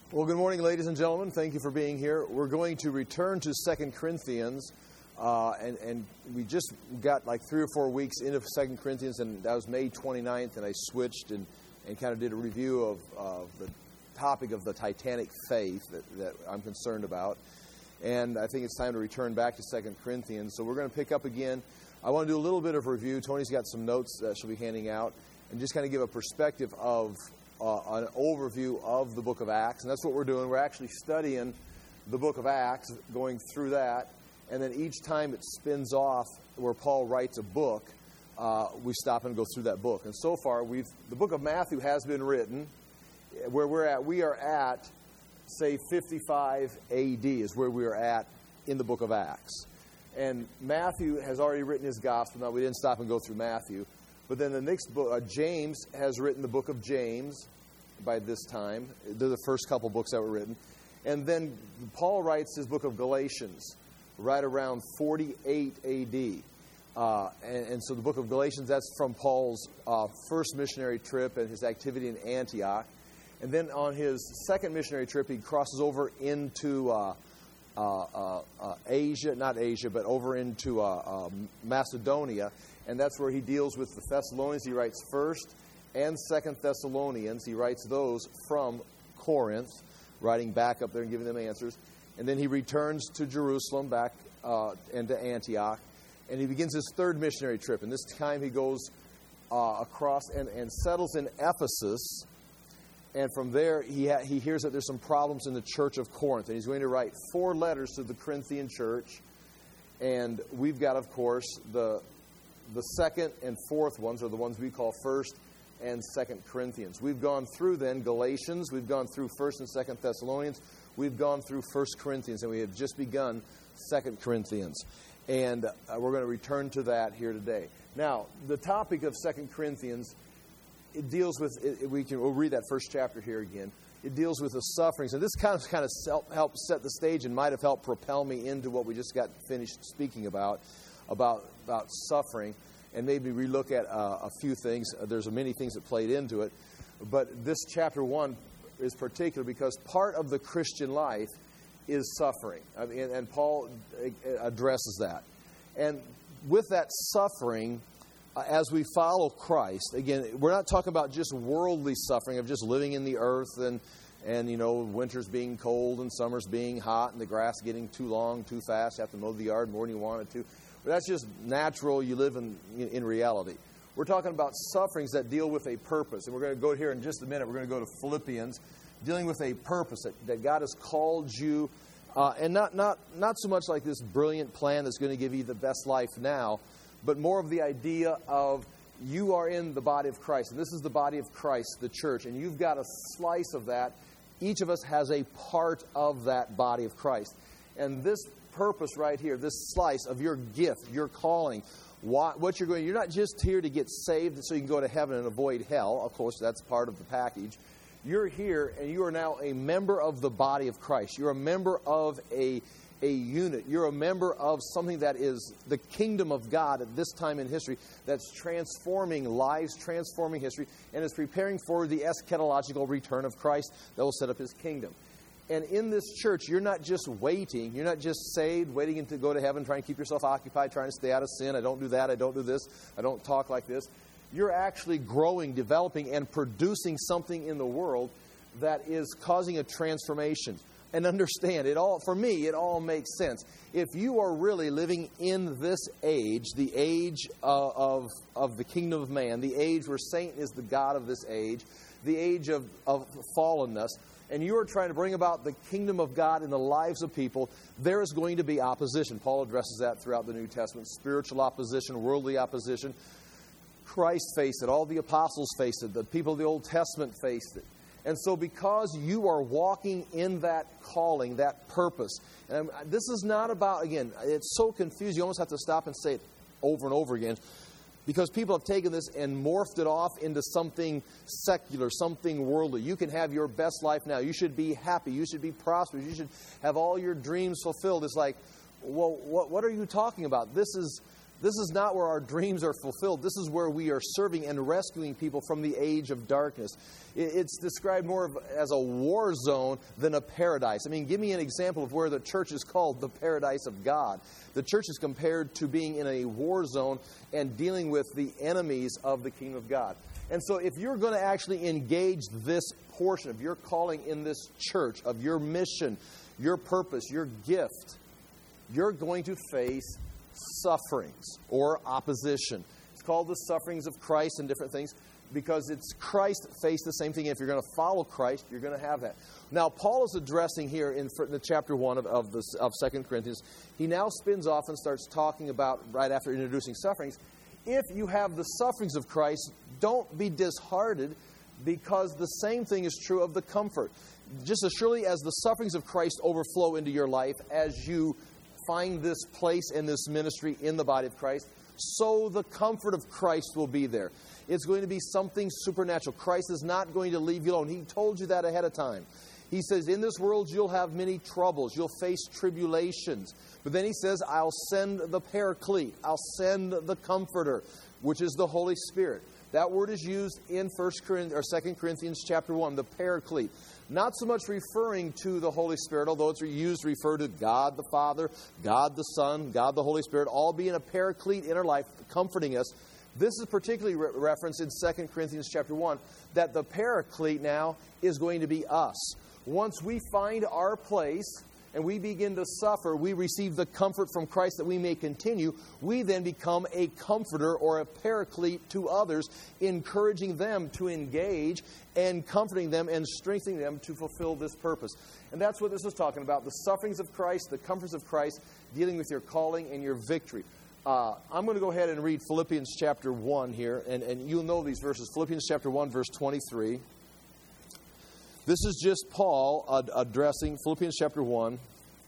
Well, good morning, ladies and gentlemen. Thank you for being here. We're going to return to 2 Corinthians, and we just got like 3 or 4 weeks into 2 Corinthians, and that was May 29th, and I switched and kind of did a review of the topic of the Titanic faith that I'm concerned about. And I think it's time to return back to 2 Corinthians. So we're going to pick up again. I want to do a little bit of review. Tony's got some notes that she'll be handing out, and just kind of give a perspective of an overview of the book of Acts. And that's what we're doing. We're actually studying the book of Acts, going through that. And then each time it spins off where Paul writes a book, we stop and go through that book. And so far, the book of Matthew has been written. Where we are at, say, 55 AD is where we are at in the book of Acts. And Matthew has already written his gospel. Now, we didn't stop and go through Matthew. But then the next book, James has written the book of James by this time. They're the first couple books that were written. And then Paul writes his book of Galatians right around 48 AD. And so the book of Galatians, that's from Paul's first missionary trip and his activity in Antioch. And then on his second missionary trip, he crosses over into Asia, not Asia, but over into Macedonia. And that's where he deals with the Thessalonians. He writes 1st and 2nd Thessalonians. He writes those from Corinth, writing back up there and giving them answers. And then he returns to Jerusalem, back into Antioch. And he begins his third missionary trip. And this time he goes across and settles in Ephesus. And from there, he hears that there's some problems in the church of Corinth. And he's going to write 4 letters to the Corinthian church. And we've got, of course, the second and fourth ones are the ones we call 1st and 2nd Corinthians. We've gone through then Galatians. We've gone through 1st and 2nd Thessalonians. We've gone through 1st Corinthians. And we have just begun 2nd Corinthians. And we're going to return to that here today. Now, the topic of 2nd Corinthians, it deals with, we'll read that first chapter here again. It deals with the sufferings. And this kind of helped set the stage and might have helped propel me into what we just got finished speaking about suffering, and made me relook at a few things. There's many things that played into it. But this chapter 1 is particular because part of the Christian life is suffering. And Paul addresses that. And with that suffering, as we follow Christ, again, we're not talking about just worldly suffering of just living in the earth and you know, winters being cold and summers being hot and the grass getting too long, too fast. You have to mow the yard more than you wanted to. But that's just natural. You live in reality. We're talking about sufferings that deal with a purpose. And we're going to go here in just a minute. We're going to go to Philippians, dealing with a purpose that God has called you. And not so much like this brilliant plan that's going to give you the best life now, but more of the idea of you are in the body of Christ. And this is the body of Christ, the church. And you've got a slice of that. Each of us has a part of that body of Christ. And this purpose right here, this slice of your gift, your calling, what you're not just here to get saved so you can go to heaven and avoid hell. Of course, that's part of the package. You're here and you are now a member of the body of Christ. You're a member of a unit. You're a member of something that is the kingdom of God at this time in history that's transforming lives, transforming history, and is preparing for the eschatological return of Christ that will set up His kingdom. And in this church, you're not just waiting. You're not just saved, waiting to go to heaven, trying to keep yourself occupied, trying to stay out of sin. I don't do that. I don't do this. I don't talk like this. You're actually growing, developing, and producing something in the world that is causing a transformation. And understand, for me, it all makes sense. If you are really living in this age, the age of the kingdom of man, the age where Satan is the god of this age, the age of fallenness, and you are trying to bring about the kingdom of God in the lives of people, there is going to be opposition. Paul addresses that throughout the New Testament. Spiritual opposition, worldly opposition. Christ faced it. All the apostles faced it. The people of the Old Testament faced it. And so because you are walking in that calling, that purpose, and this is not about, again, it's so confused, you almost have to stop and say it over and over again, because people have taken this and morphed it off into something secular, something worldly. You can have your best life now. You should be happy. You should be prosperous. You should have all your dreams fulfilled. It's like, well, what are you talking about? This is This is not where our dreams are fulfilled. This is where we are serving and rescuing people from the age of darkness. It's described more as a war zone than a paradise. I mean, give me an example of where the church is called the paradise of God. The church is compared to being in a war zone and dealing with the enemies of the kingdom of God. And so if you're going to actually engage this portion of your calling in this church, of your mission, your purpose, your gift, you're going to face sufferings or opposition. It's called the sufferings of Christ and different things because it's Christ faced the same thing. If you're going to follow Christ, you're going to have that. Now, Paul is addressing here in the chapter 1 of 2 Corinthians. He now spins off and starts talking about, right after introducing sufferings, if you have the sufferings of Christ, don't be disheartened because the same thing is true of the comfort. Just as surely as the sufferings of Christ overflow into your life as you find this place and this ministry in the body of Christ, so the comfort of Christ will be there. It's going to be something supernatural. Christ is not going to leave you alone. He told you that ahead of time. He says, in this world you'll have many troubles. You'll face tribulations. But then he says, I'll send the Paraclete. I'll send the Comforter, which is the Holy Spirit. That word is used in 2 Corinthians chapter 1, the Paraclete. Not so much referring to the Holy Spirit, although it's used to refer to God the Father, God the Son, God the Holy Spirit, all being a paraclete in our life, comforting us. This is particularly referenced in 2 Corinthians chapter 1, that the paraclete now is going to be us. Once we find our place and we begin to suffer, we receive the comfort from Christ that we may continue. We then become a comforter or a paraclete to others, encouraging them to engage and comforting them and strengthening them to fulfill this purpose. And that's what this is talking about, the sufferings of Christ, the comforts of Christ, dealing with your calling and your victory. I'm going to go ahead and read Philippians chapter 1 here, and you'll know these verses. Philippians chapter 1, verse 23. This is just Paul addressing Philippians chapter 1.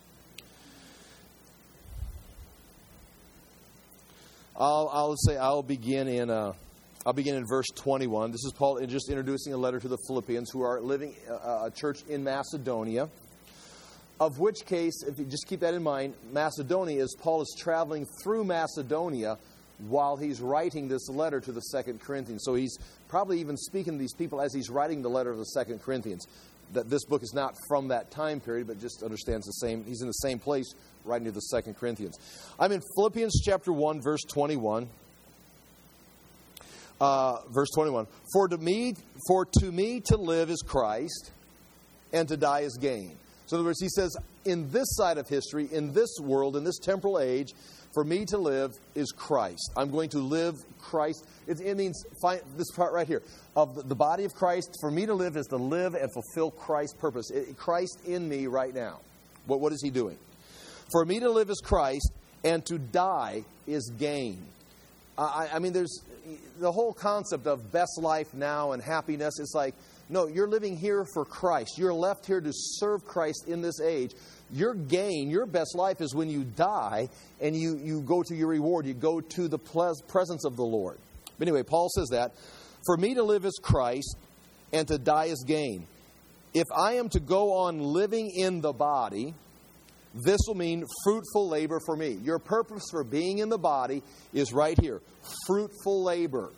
I'll begin in verse 21. This is Paul just introducing a letter to the Philippians who are living a church in Macedonia. Of which case, if you just keep that in mind, Macedonia is Paul is traveling through Macedonia while he's writing this letter to the 2 Corinthians. So he's probably even speaking to these people as he's writing the letter of the 2 Corinthians. That this book is not from that time period, but just understands the same. He's in the same place writing to the 2 Corinthians. I'm in Philippians chapter 1, verse 21. Verse 21. For to me to live is Christ, and to die is gain. So in other words, he says, in this side of history, in this world, in this temporal age, for me to live is Christ. I'm going to live Christ. It means, find this part right here, of the body of Christ. For me to live is to live and fulfill Christ's purpose. Christ in me right now. What is he doing? For me to live is Christ, and to die is gain. I mean, there's the whole concept of best life now and happiness. It's like, no, you're living here for Christ. You're left here to serve Christ in this age. Your gain, your best life is when you die and you go to your reward. You go to the presence of the Lord. But anyway, Paul says that. For me to live is Christ, and to die is gain. If I am to go on living in the body, this will mean fruitful labor for me. Your purpose for being in the body is right here. Fruitful labor.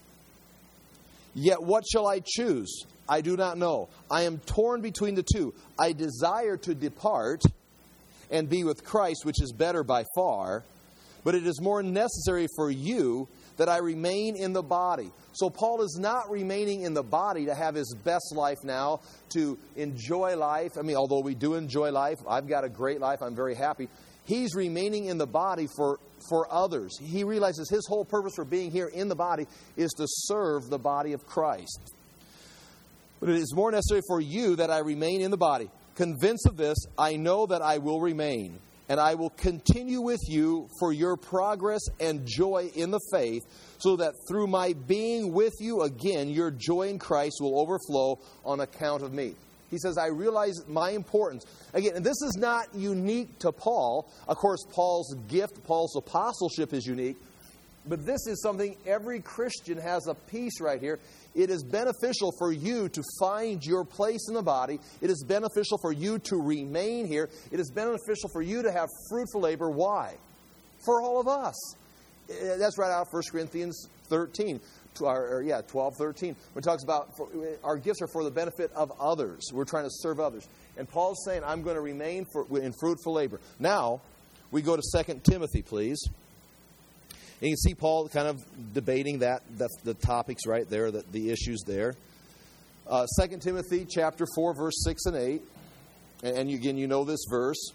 Yet what shall I choose? I do not know. I am torn between the two. I desire to depart and be with Christ, which is better by far. But it is more necessary for you that I remain in the body. So Paul is not remaining in the body to have his best life now, to enjoy life. I mean, although we do enjoy life, I've got a great life, I'm very happy. He's remaining in the body for others. He realizes his whole purpose for being here in the body is to serve the body of Christ. But it is more necessary for you that I remain in the body. Convinced of this, I know that I will remain, and I will continue with you for your progress and joy in the faith, so that through my being with you again, your joy in Christ will overflow on account of me. He says, I realize my importance. Again, and this is not unique to Paul. Of course, Paul's gift, Paul's apostleship is unique. But this is something every Christian has a piece right here. It is beneficial for you to find your place in the body. It is beneficial for you to remain here. It is beneficial for you to have fruitful labor. Why? For all of us. That's right out of 1 Corinthians 13. 12:13. When it talks about our gifts are for the benefit of others. We're trying to serve others. And Paul's saying, I'm going to remain in fruitful labor. Now, we go to 2 Timothy, please. And you can see Paul kind of debating the topics right there, the issues there. 2 Timothy chapter 4, verse 6 and 8. And again, you know this verse.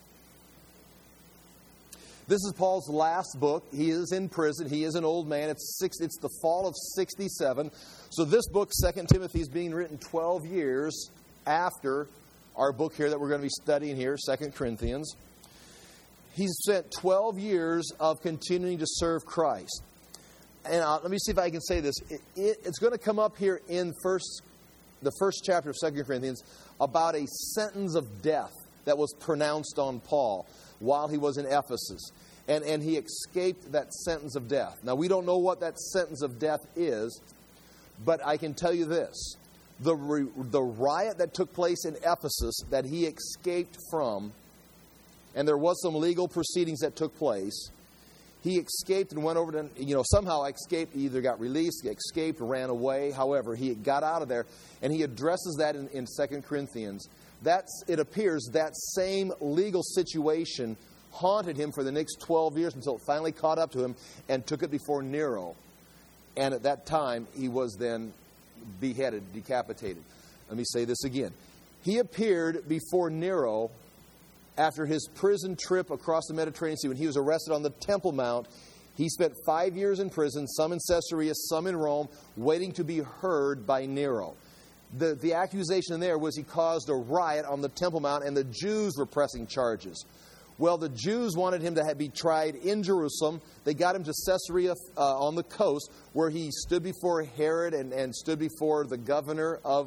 This is Paul's last book. He is in prison. He is an old man. It's the fall of 67. So this book, 2 Timothy, is being written 12 years after our book here that we're going to be studying here, 2 Corinthians. He's spent 12 years of continuing to serve Christ. And let me see if I can say this. It's going to come up here in the first chapter of 2 Corinthians about a sentence of death that was pronounced on Paul while he was in Ephesus. And he escaped that sentence of death. Now, we don't know what that sentence of death is, but I can tell you this. The riot that took place in Ephesus that he escaped from, and there was some legal proceedings that took place, he escaped and went over to, somehow escaped, either got released, escaped, ran away. However, he got out of there, and he addresses that in 2 Corinthians. It appears that same legal situation haunted him for the next 12 years until it finally caught up to him and took it before Nero. And at that time, he was then beheaded, decapitated. Let me say this again. He appeared before Nero after his prison trip across the Mediterranean Sea when he was arrested on the Temple Mount. He spent 5 years in prison, some in Caesarea, some in Rome, waiting to be heard by Nero. The accusation there was he caused a riot on the Temple Mount, and the Jews were pressing charges. Well, the Jews wanted him to be tried in Jerusalem. They got him to Caesarea on the coast, where he stood before Herod and stood before the governor of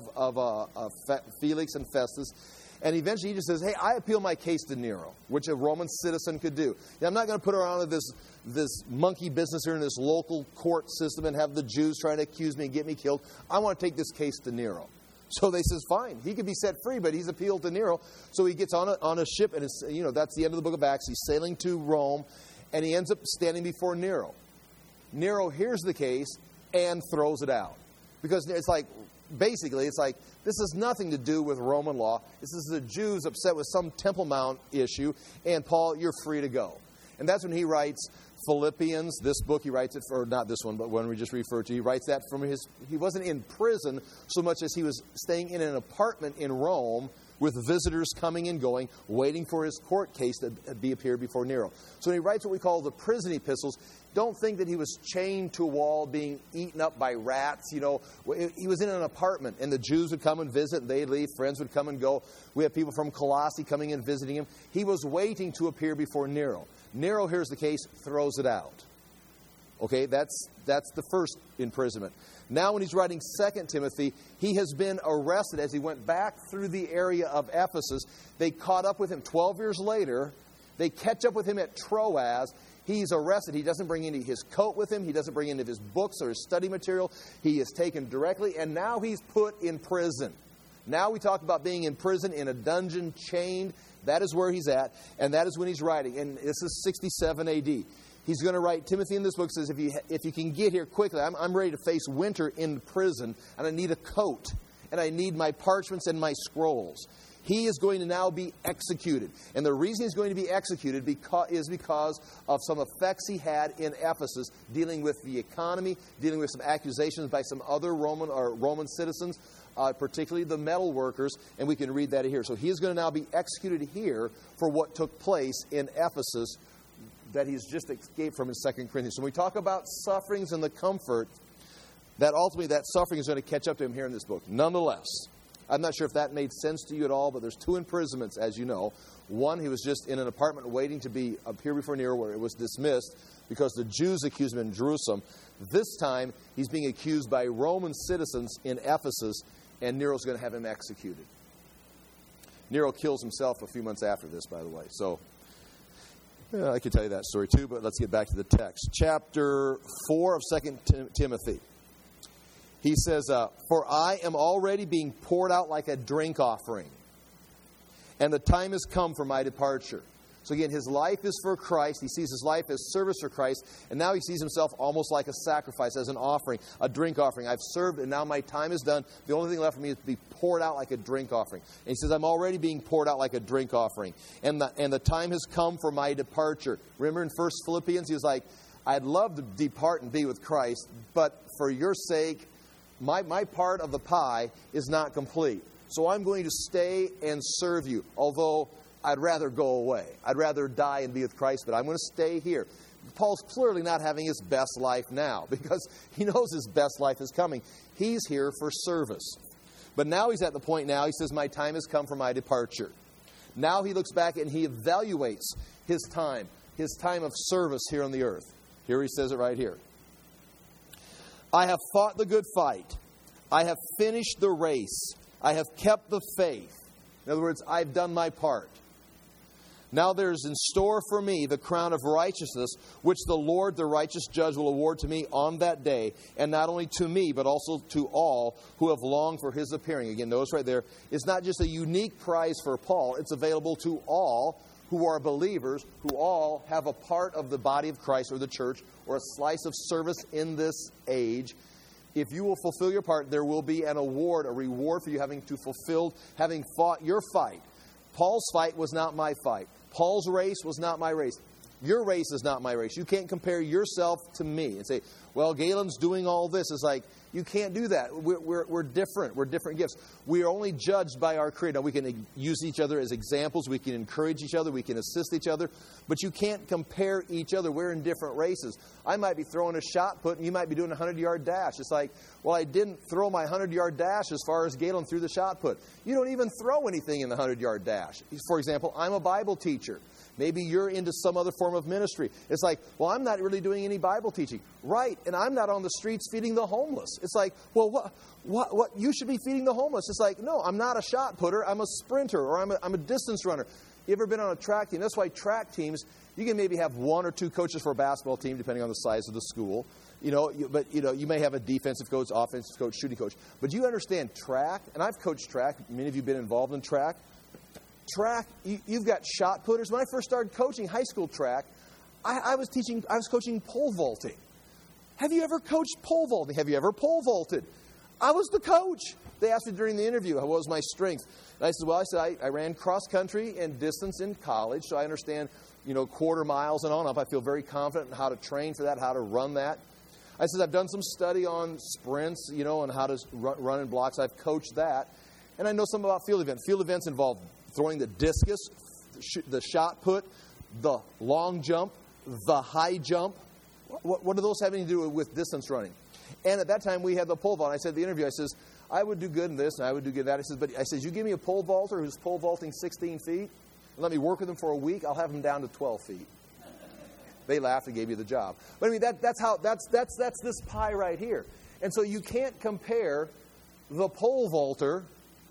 Felix and Festus. And eventually he just says, hey, I appeal my case to Nero, which a Roman citizen could do. Now, I'm not going to put around this monkey business here in this local court system and have the Jews trying to accuse me and get me killed. I want to take this case to Nero. So they says, fine, he could be set free, but he's appealed to Nero. So he gets on a ship, and that's the end of the book of Acts. He's sailing to Rome, and he ends up standing before Nero. Nero hears the case and throws it out. Because it's like, this has nothing to do with Roman law. This is the Jews upset with some Temple Mount issue, and Paul, you're free to go. And that's when he writes Philippians, this book. He writes it for, not this one, but one we just referred to. He writes that from he wasn't in prison so much as he was staying in an apartment in Rome with visitors coming and going, waiting for his court case to be appeared before Nero. So when he writes what we call the prison epistles, don't think that he was chained to a wall being eaten up by rats. He was in an apartment, and the Jews would come and visit, and they'd leave. Friends would come and go. We have people from Colossae coming and visiting him. He was waiting to appear before Nero. Nero hears the case, throws it out. Okay, that's the first imprisonment. Now when he's writing 2 Timothy, he has been arrested as he went back through the area of Ephesus. They caught up with him 12 years later. They catch up with him at Troas. He's arrested. He doesn't bring any of his coat with him. He doesn't bring any of his books or his study material. He is taken directly, and now he's put in prison. Now we talk about being in prison, in a dungeon, chained. That is where he's at, and that is when he's writing. And this is 67 A.D. He's going to write, Timothy in this book says, if you can get here quickly, I'm ready to face winter in prison, and I need a coat, and I need my parchments and my scrolls. He is going to now be executed. And the reason he's going to be executed is because of some effects he had in Ephesus, dealing with the economy, dealing with some accusations by some other Roman citizens, particularly the metal workers, and we can read that here. So he is going to now be executed here for what took place in Ephesus that he's just escaped from in 2 Corinthians. So when we talk about sufferings and the comfort, that ultimately that suffering is going to catch up to him here in this book. Nonetheless, I'm not sure if that made sense to you at all, but there's 2 imprisonments, as you know. One, he was just in an apartment waiting to appear before Nero, where it was dismissed because the Jews accused him in Jerusalem. This time, he's being accused by Roman citizens in Ephesus, and Nero's going to have him executed. Nero kills himself a few months after this, by the way. So, I could tell you that story too, but let's get back to the text. Chapter 4 of 2 Timothy. He says, for I am already being poured out like a drink offering, and the time has come for my departure. So again, his life is for Christ. He sees his life as service for Christ. And now he sees himself almost like a sacrifice, as an offering, a drink offering. I've served and now my time is done. The only thing left for me is to be poured out like a drink offering. And he says, I'm already being poured out like a drink offering. And the time has come for my departure. Remember in 1 Philippians, he was like, I'd love to depart and be with Christ, but for your sake, my part of the pie is not complete. So I'm going to stay and serve you, although I'd rather go away. I'd rather die and be with Christ, but I'm going to stay here. Paul's clearly not having his best life now because he knows his best life is coming. He's here for service. But now he's at the point now, he says, my time has come for my departure. Now he looks back and he evaluates his time of service here on the earth. Here he says it right here. I have fought the good fight. I have finished the race. I have kept the faith. In other words, I've done my part. Now there's in store for me the crown of righteousness, which the Lord, the righteous judge, will award to me on that day, and not only to me, but also to all who have longed for his appearing. Again, notice right there, it's not just a unique prize for Paul. It's available to all who are believers, who all have a part of the body of Christ or the church, or a slice of service in this age. If you will fulfill your part, there will be an award, a reward for you having fought your fight. Paul's fight was not my fight. Paul's race was not my race. Your race is not my race. You can't compare yourself to me and say, well, Galen's doing all this. It's like, you can't do that. We're different. We're different gifts. We are only judged by our Creator. Now, we can use each other as examples. We can encourage each other. We can assist each other. But you can't compare each other. We're in different races. I might be throwing a shot put, and you might be doing a 100-yard dash. It's like, well, I didn't throw my 100-yard dash as far as Galen threw the shot put. You don't even throw anything in the 100-yard dash. For example, I'm a Bible teacher. Maybe you're into some other form of ministry. It's like, well, I'm not really doing any Bible teaching. Right, and I'm not on the streets feeding the homeless. It's like, well, what? You should be feeding the homeless. It's like, no, I'm not a shot putter. I'm a sprinter, or I'm a distance runner. You ever been on a track team? That's why track teams, you can maybe have one or two coaches for a basketball team, depending on the size of the school. You may have a defensive coach, offensive coach, shooting coach. But you understand track, and I've coached track. Many of you have been involved in track. Track, you've got shot putters. When I first started coaching high school track, I was coaching pole vaulting. Have you ever coached pole vaulting? Have you ever pole vaulted? I was the coach. They asked me during the interview, what was my strength? And I said, I ran cross country and distance in college, so I understand, quarter miles and on up. I feel very confident in how to train for that, how to run that. I said, I've done some study on sprints, on how to run in blocks. I've coached that. And I know something about field events. Field events involve throwing the discus, the shot put, the long jump, the high jump. What do those have anything to do with distance running? And at that time, we had the pole vault. And I said in the interview, I says, I would do good in this, and I would do good in that. I says, you give me a pole vaulter who's pole vaulting 16 feet, and let me work with him for a week, I'll have him down to 12 feet. They laughed and gave you the job. But I mean, that's this pie right here. And so you can't compare the pole vaulter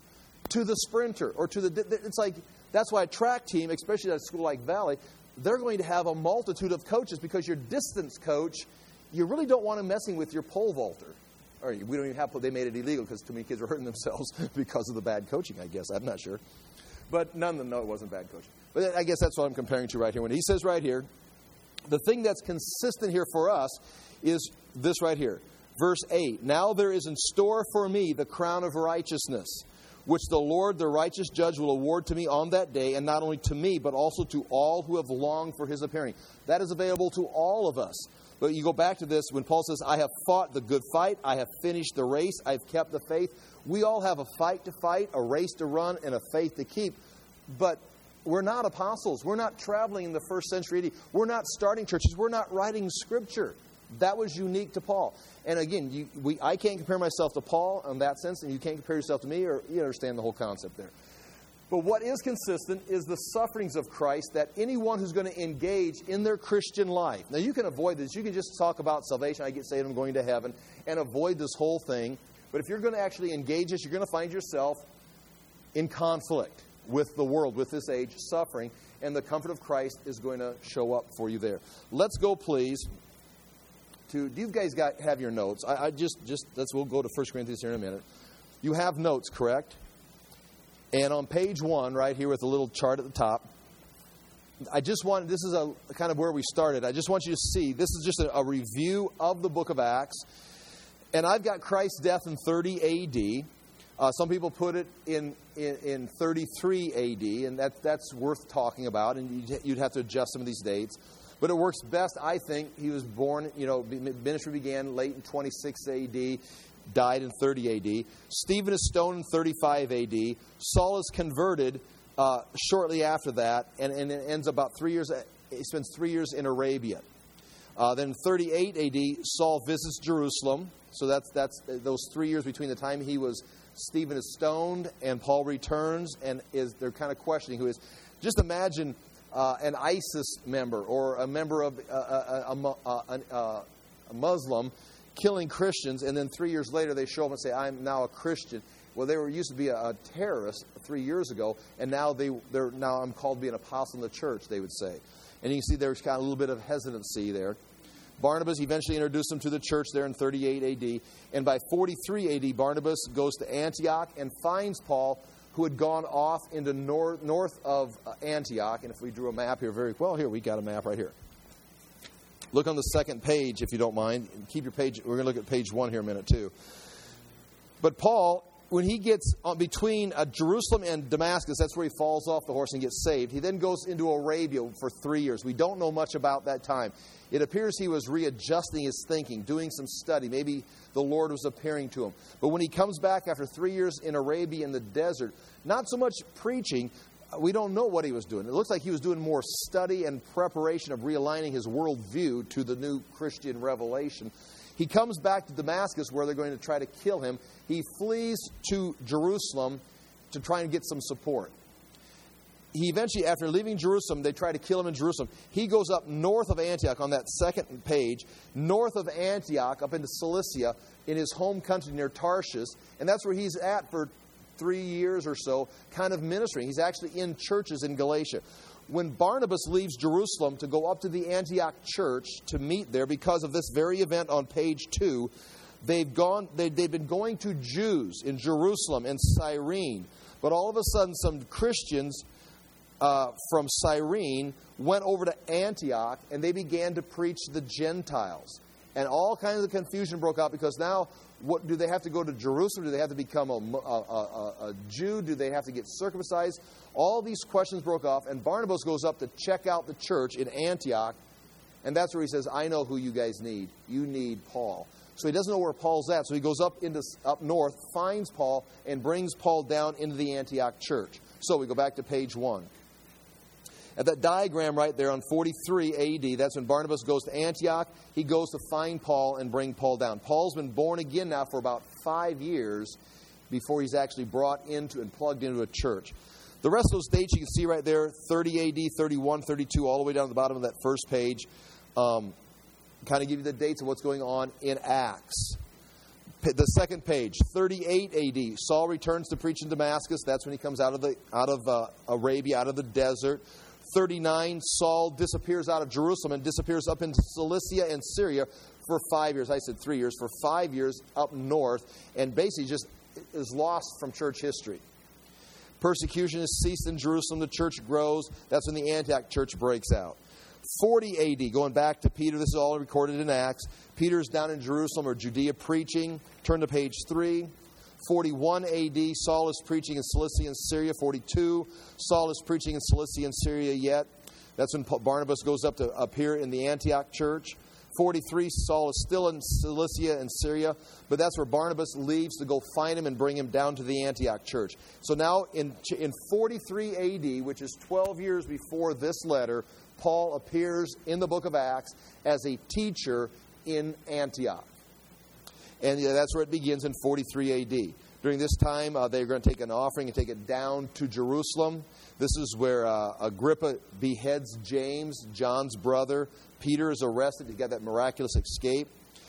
to the sprinter or to it's like, that's why a track team, especially at a school like Valley, they're going to have a multitude of coaches because your distance coach, you really don't want him messing with your pole vaulter. Or we don't even have, they made it illegal because too many kids were hurting themselves because of the bad coaching, I guess. I'm not sure. But none of them know it wasn't bad coaching. But I guess that's what I'm comparing to right here. When he says right here, the thing that's consistent here for us is this right here. Verse 8, now there is in store for me the crown of righteousness, which the Lord, the righteous judge, will award to me on that day, and not only to me, but also to all who have longed for his appearing. That is available to all of us. But you go back to this, when Paul says, I have fought the good fight, I have finished the race, I've kept the faith. We all have a fight to fight, a race to run, and a faith to keep. But we're not apostles. We're not traveling in the first century AD. We're not starting churches. We're not writing Scripture. That was unique to Paul. And again, I can't compare myself to Paul in that sense, and you can't compare yourself to me, or you understand the whole concept there. But what is consistent is the sufferings of Christ that anyone who's going to engage in their Christian life. Now, you can avoid this. You can just talk about salvation. I get saved, I'm going to heaven, and avoid this whole thing. But if you're going to actually engage this, you're going to find yourself in conflict with the world, with this age, suffering, and the comfort of Christ is going to show up for you there. Let's go, please. Do you guys have your notes? We'll go to 1 Corinthians here in a minute. You have notes, correct? And on page 1, right here with a little chart at the top, this is kind of where we started. I just want you to see, this is just a review of the book of Acts. And I've got Christ's death in 30 AD. Some people put it in 33 AD, and that's worth talking about, and you'd have to adjust some of these dates. But it works best, I think. He was born, ministry began late in 26 AD, died in 30 AD. Stephen is stoned in 35 AD. Saul is converted shortly after that, and it ends about 3 years. He spends 3 years in Arabia. Then in 38 AD, Saul visits Jerusalem. So that's those 3 years between the time Stephen is stoned and Paul returns, and they're kind of questioning who is. Just imagine an ISIS member or a member of a Muslim killing Christians, and then 3 years later they show up and say, "I'm now a Christian." Well, they used to be a terrorist 3 years ago, and now now I'm called to be an apostle in the church, they would say. And you can see there's kind of a little bit of hesitancy there. Barnabas eventually introduced him to the church there in 38 AD. And by 43 AD, Barnabas goes to Antioch and finds Paul, who had gone off into north of Antioch. And if we drew a map here here we got a map right here. Look on the second page, if you don't mind. Keep your page. We're going to look at page 1 here in a minute, too. But Paul, when he gets between Jerusalem and Damascus, that's where he falls off the horse and gets saved. He then goes into Arabia for 3 years. We don't know much about that time. It appears he was readjusting his thinking, doing some study. Maybe the Lord was appearing to him. But when he comes back after 3 years in Arabia in the desert, not so much preaching, we don't know what he was doing. It looks like he was doing more study and preparation of realigning his worldview to the new Christian revelation. He comes back to Damascus where they're going to try to kill him. He flees to Jerusalem to try and get some support. He eventually, after leaving Jerusalem, they try to kill him in Jerusalem. He goes up north of Antioch on that second page, north of Antioch up into Cilicia in his home country near Tarshish. And that's where he's at for 3 years or so, kind of ministering. He's actually in churches in Galatia. When Barnabas leaves Jerusalem to go up to the Antioch church to meet there because of this very event on page 2, they've been going to Jews in Jerusalem and Cyrene. But all of a sudden, some Christians from Cyrene went over to Antioch, and they began to preach to the Gentiles. And all kinds of confusion broke out because now, what do they have to go to Jerusalem? Do they have to become a Jew? Do they have to get circumcised? All these questions broke off, and Barnabas goes up to check out the church in Antioch, and that's where he says, "I know who you guys need. You need Paul." So he doesn't know where Paul's at, so he goes up north, finds Paul, and brings Paul down into the Antioch church. So we go back to page 1. At that diagram right there on 43 AD, that's when Barnabas goes to Antioch. He goes to find Paul and bring Paul down. Paul's been born again now for about 5 years before he's actually brought into and plugged into a church. The rest of those dates you can see right there, 30 AD, 31, 32, all the way down to the bottom of that first page. Kind of give you the dates of what's going on in Acts. The second page, 38 AD, Saul returns to preach in Damascus. That's when he comes out of Arabia, out of the desert. 39, Saul disappears out of Jerusalem and disappears up into Cilicia and Syria for 5 years. I said 3 years. For 5 years up north, and basically just is lost from church history. Persecution has ceased in Jerusalem. The church grows. That's when the Antioch church breaks out. 40 AD, going back to Peter. This is all recorded in Acts. Peter's down in Jerusalem or Judea preaching. Turn to page 3. 41 AD, Saul is preaching in Cilicia and Syria. 42, Saul is preaching in Cilicia and Syria yet. That's when Barnabas goes up to appear in the Antioch church. 43, Saul is still in Cilicia and Syria, but that's where Barnabas leaves to go find him and bring him down to the Antioch church. So now in 43 AD, which is 12 years before this letter, Paul appears in the book of Acts as a teacher in Antioch. And that's where it begins in 43 AD. During this time, they're going to take an offering and take it down to Jerusalem. This is where Agrippa beheads James, John's brother. Peter is arrested. He got that miraculous escape.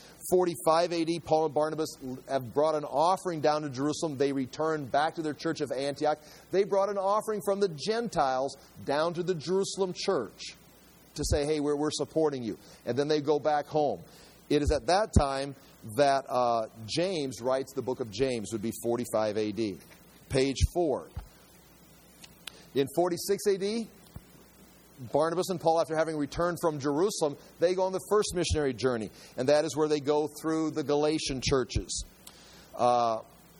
45 AD, Paul and Barnabas have brought an offering down to Jerusalem. They return back to their church of Antioch. They brought an offering from the Gentiles down to the Jerusalem church to say, hey, we're supporting you. And then they go back home. It is at that time that James writes the book of James, would be 45 AD. Page 4. In 46 AD, Barnabas and Paul, after having returned from Jerusalem, they go on the first missionary journey. And that is where they go through the Galatian churches. And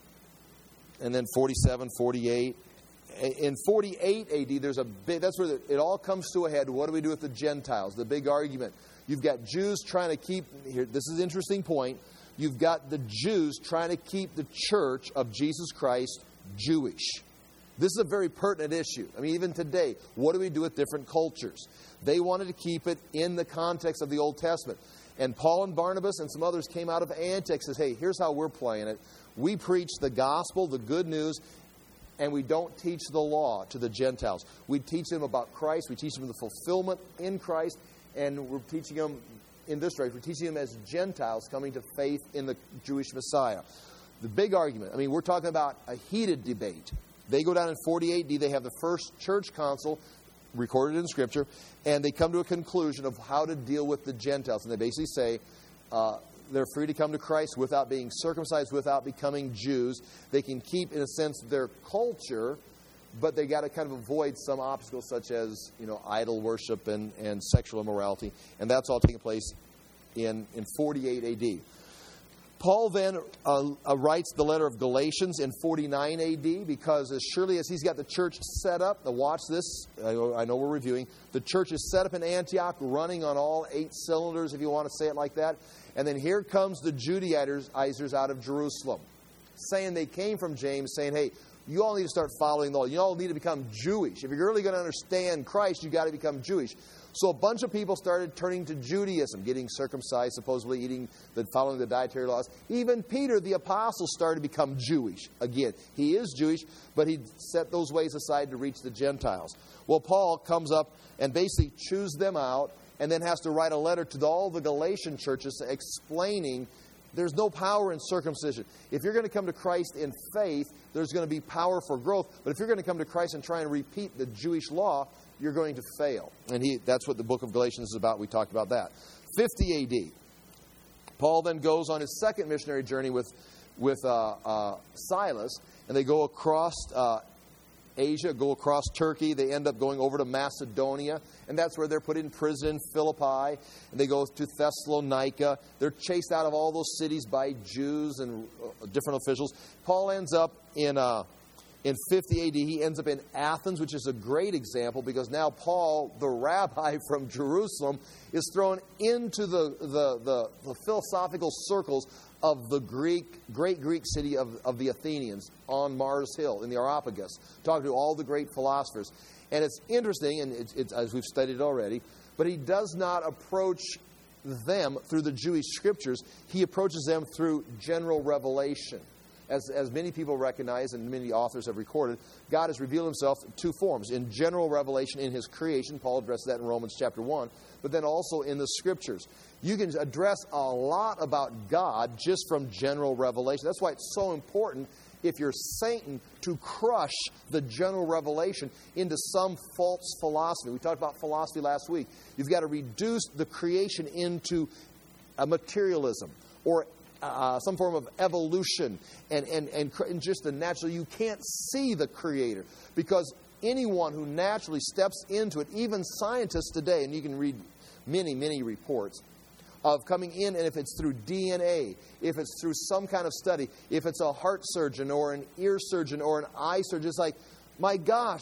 then 47, 48. In 48 AD, there's a big, that's where it all comes to a head. What do we do with the Gentiles? The big argument. You've got Jews trying to keep, here, this is an interesting point. You've got the Jews trying to keep the church of Jesus Christ Jewish. This is a very pertinent issue. I mean, even today, what do we do with different cultures? They wanted to keep it in the context of the Old Testament. And Paul and Barnabas and some others came out of Antioch and says, hey, here's how we're playing it. We preach the gospel, the good news, and we don't teach the law to the Gentiles. We teach them about Christ. We teach them the fulfillment in Christ. And we're teaching them, in this way, we're teaching them as Gentiles coming to faith in the Jewish Messiah. The big argument, I mean, we're talking about a heated debate. They go down in 40 AD. They have the first church council recorded in Scripture, and they come to a conclusion of how to deal with the Gentiles. And they basically say they're free to come to Christ without being circumcised, without becoming Jews. They can keep, in a sense, their culture, but they got to kind of avoid some obstacles such as, idol worship and sexual immorality. And that's all taking place in 48 AD. Paul then writes the letter of Galatians in 49 AD because as surely as he's got the church set up, now watch this, I know we're reviewing, the church is set up in Antioch running on all 8 cylinders, if you want to say it like that. And then here comes the Judaizers out of Jerusalem, saying they came from James, saying, hey, you all need to start following the law. You all need to become Jewish. If you're really going to understand Christ, you've got to become Jewish. So a bunch of people started turning to Judaism, getting circumcised, supposedly following the dietary laws. Even Peter, the apostle, started to become Jewish. Again, he is Jewish, but he set those ways aside to reach the Gentiles. Well, Paul comes up and basically chews them out and then has to write a letter to all the Galatian churches explaining there's no power in circumcision. If you're going to come to Christ in faith, there's going to be power for growth. But if you're going to come to Christ and try and repeat the Jewish law, you're going to fail. And that's what the book of Galatians is about. We talked about that. 50 AD. Paul then goes on his second missionary journey with Silas, and they go across Asia, go across Turkey. They end up going over to Macedonia, and that's where they're put in prison in Philippi. And they go to Thessalonica. They're chased out of all those cities by Jews and different officials. Paul ends up in 50 AD. He ends up in Athens, which is a great example because now Paul, the rabbi from Jerusalem, is thrown into the philosophical circles of the great Greek city of the Athenians on Mars Hill in the Areopagus, talking to all the great philosophers. And it's interesting, and it's as we've studied already, but he does not approach them through the Jewish scriptures. He approaches them through general revelation. As many people recognize and many authors have recorded, God has revealed himself in 2 forms. In general revelation in his creation, Paul addressed that in Romans chapter 1, but then also in the scriptures. You can address a lot about God just from general revelation. That's why it's so important, if you're Satan, to crush the general revelation into some false philosophy. We talked about philosophy last week. You've got to reduce the creation into a materialism or some form of evolution and just the natural. You can't see the Creator because anyone who naturally steps into it, even scientists today, and you can read many, many reports of coming in, and if it's through DNA, if it's through some kind of study, if it's a heart surgeon or an ear surgeon or an eye surgeon, it's like, my gosh,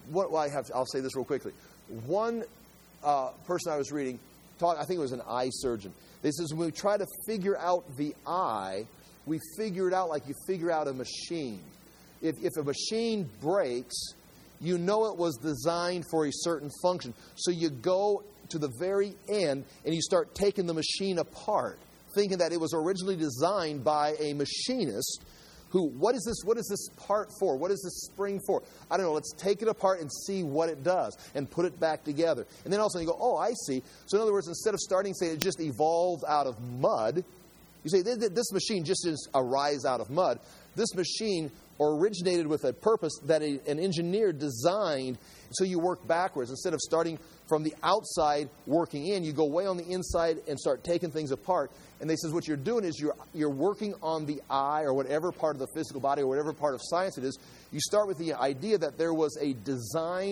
I'll say this real quickly. One person I was reading, I think it was an eye surgeon. They says when we try to figure out the eye, we figure it out like you figure out a machine. If a machine breaks, you know it was designed for a certain function. So you go to the very end and you start taking the machine apart, thinking that it was originally designed by a machinist who, what is this part for? What is this spring for? I don't know. Let's take it apart and see what it does and put it back together. And then all of a sudden you go, oh, I see. So in other words, instead of starting saying it just evolved out of mud, you say this machine just didn't arise out of mud. This machine originated with a purpose that an engineer designed. So you work backwards. Instead of starting from the outside, working in, you go way on the inside and start taking things apart. And they says what you're doing is you're working on the eye or whatever part of the physical body or whatever part of science it is. You start with the idea that there was a design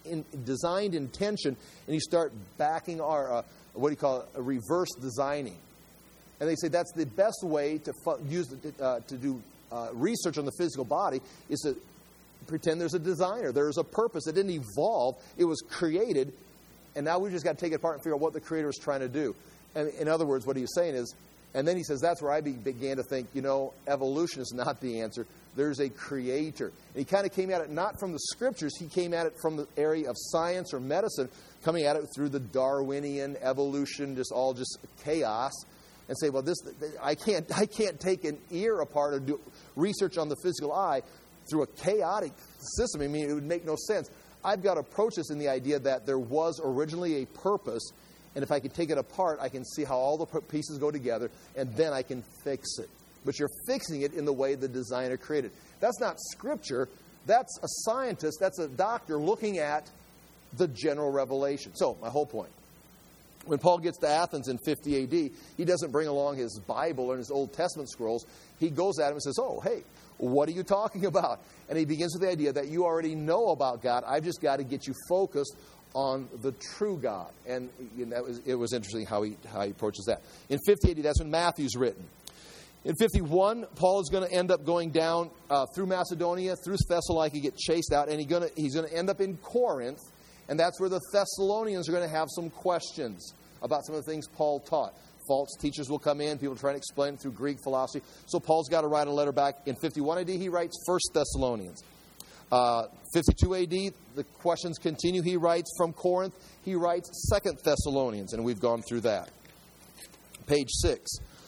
designed intention, and you start backing our, reverse designing. And they say that's the best way to do research on the physical body is to pretend there's a designer. There's a purpose. It didn't evolve. It was created, and now we just got to take it apart and figure out what the Creator is trying to do. And in other words, what he's saying is, and then he says, that's where I began to think, evolution is not the answer. There's a Creator. And he kind of came at it not from the Scriptures. He came at it from the area of science or medicine, coming at it through the Darwinian evolution, just chaos, and say, well, I can't take an ear apart or do research on the physical eye through a chaotic system. I mean, it would make no sense. I've got to approach this in the idea that there was originally a purpose, and if I can take it apart, I can see how all the pieces go together, and then I can fix it. But you're fixing it in the way the designer created. That's not Scripture. That's a scientist. That's a doctor looking at the general revelation. So, my whole point. When Paul gets to Athens in 50 A.D., he doesn't bring along his Bible and his Old Testament scrolls. He goes at him and says, oh, hey, what are you talking about? And he begins with the idea that you already know about God. I've just got to get you focused on the true God. And it was interesting how he approaches that. In 50 AD, that's when Matthew's written. In 51, Paul is going to end up going down through Macedonia, through Thessalonica, get chased out, and he's going to end up in Corinth, and that's where the Thessalonians are going to have some questions about some of the things Paul taught. False teachers will come in, people trying to explain it through Greek philosophy. So Paul's got to write a letter back. In 51 AD, he writes 1 Thessalonians. 52 AD, the questions continue. He writes from Corinth. He writes 2 Thessalonians, and we've gone through that. Page 6.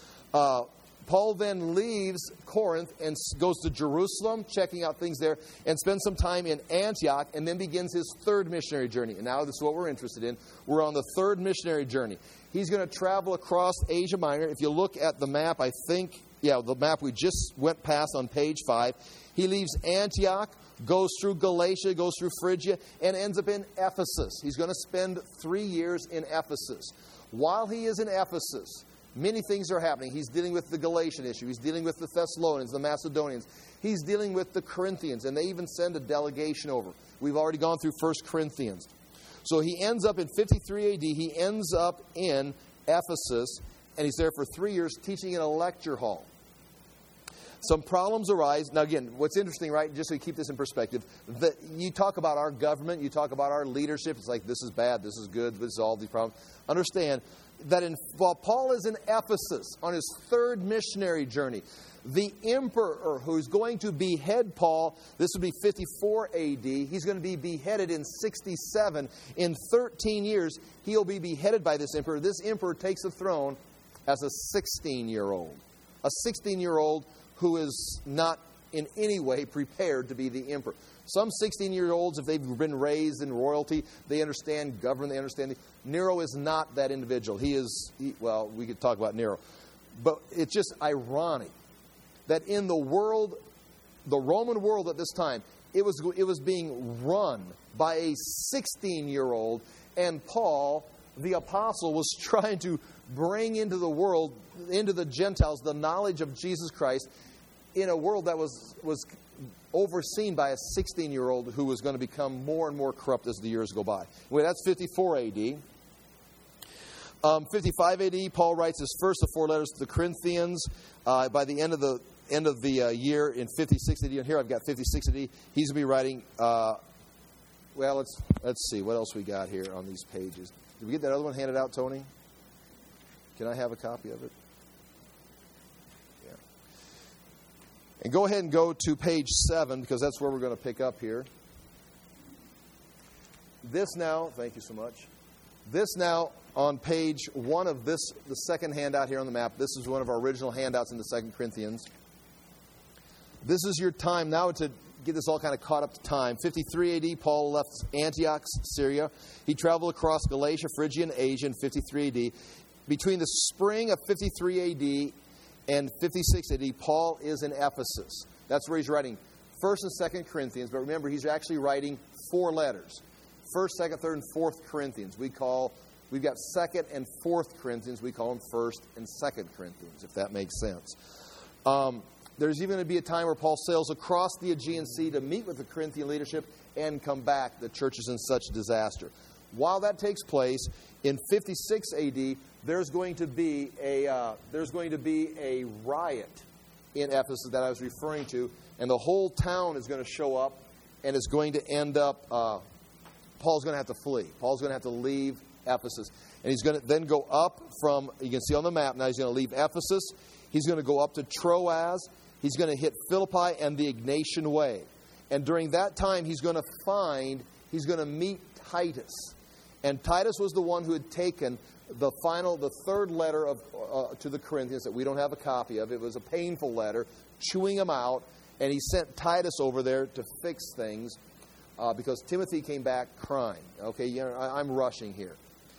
Paul then leaves Corinth and goes to Jerusalem, checking out things there, and spends some time in Antioch, and then begins his third missionary journey. And now this is what we're interested in. We're on the third missionary journey. He's going to travel across Asia Minor. If you look at the map, the map we just went past on page 5, he leaves Antioch, goes through Galatia, goes through Phrygia, and ends up in Ephesus. He's going to spend 3 years in Ephesus. While he is in Ephesus, many things are happening. He's dealing with the Galatian issue. He's dealing with the Thessalonians, the Macedonians. He's dealing with the Corinthians, and they even send a delegation over. We've already gone through 1 Corinthians. So he ends up in 53 AD. He ends up in Ephesus, and he's there for 3 years teaching in a lecture hall. Some problems arise. Now, again, what's interesting, right, just so you keep this in perspective, that you talk about our government, you talk about our leadership. It's like this is bad, this is good, this is all these problems. Understand that while Paul is in Ephesus on his third missionary journey, the emperor who's going to behead Paul, this would be 54 AD, he's going to be beheaded in 67. In 13 years, he'll be beheaded by this emperor. This emperor takes the throne as a 16-year-old. A 16-year-old who is not in any way prepared to be the emperor. Some 16-year-olds, if they've been raised in royalty, they understand government, they understand. Nero is not that individual. We could talk about Nero. But it's just ironic that in the world, the Roman world at this time, it was being run by a 16-year-old, and Paul, the apostle, was trying to bring into the world, into the Gentiles, the knowledge of Jesus Christ in a world that was overseen by a 16-year-old who was going to become more and more corrupt as the years go by. Well, that's 54 AD. 55 AD, Paul writes his first of 4 letters to the Corinthians. By the end of the year in 56 AD, and here I've got 56 AD, he's going to be writing, let's see, what else we got here on these pages. Did we get that other one handed out, Tony? Can I have a copy of it? Yeah. And go ahead and go to page 7, because that's where we're going to pick up here. This now, thank you so much. This now, on page 1 of the second handout here on the map, this is one of our original handouts in the 2 Corinthians. This is your time now to get this all kind of caught up to time. 53 AD, Paul left Antioch, Syria. He traveled across Galatia, Phrygia, and Asia in 53 AD. Between the spring of 53 AD and 56 AD, Paul is in Ephesus. That's where he's writing 1st and 2nd Corinthians. But remember, he's actually writing 4 letters. 1st, 2nd, 3rd, and 4th Corinthians. We've got 2nd and 4th Corinthians. We call them 1st and 2nd Corinthians, if that makes sense. There's even going to be a time where Paul sails across the Aegean Sea to meet with the Corinthian leadership and come back. The church is in such disaster. While that takes place, in 56 A.D., there's going to be a riot in Ephesus that I was referring to, and the whole town is going to show up, and it's going to end up, Paul's going to have to flee. Paul's going to have to leave Ephesus. And he's going to then go up from, you can see on the map now, he's going to leave Ephesus. He's going to go up to Troas. He's going to hit Philippi and the Egnatian Way. And during that time, he's going to meet Titus. And Titus was the one who had taken the third letter to the Corinthians that we don't have a copy of. It was a painful letter, chewing them out. And he sent Titus over there to fix things because Timothy came back crying. Okay, I'm rushing here.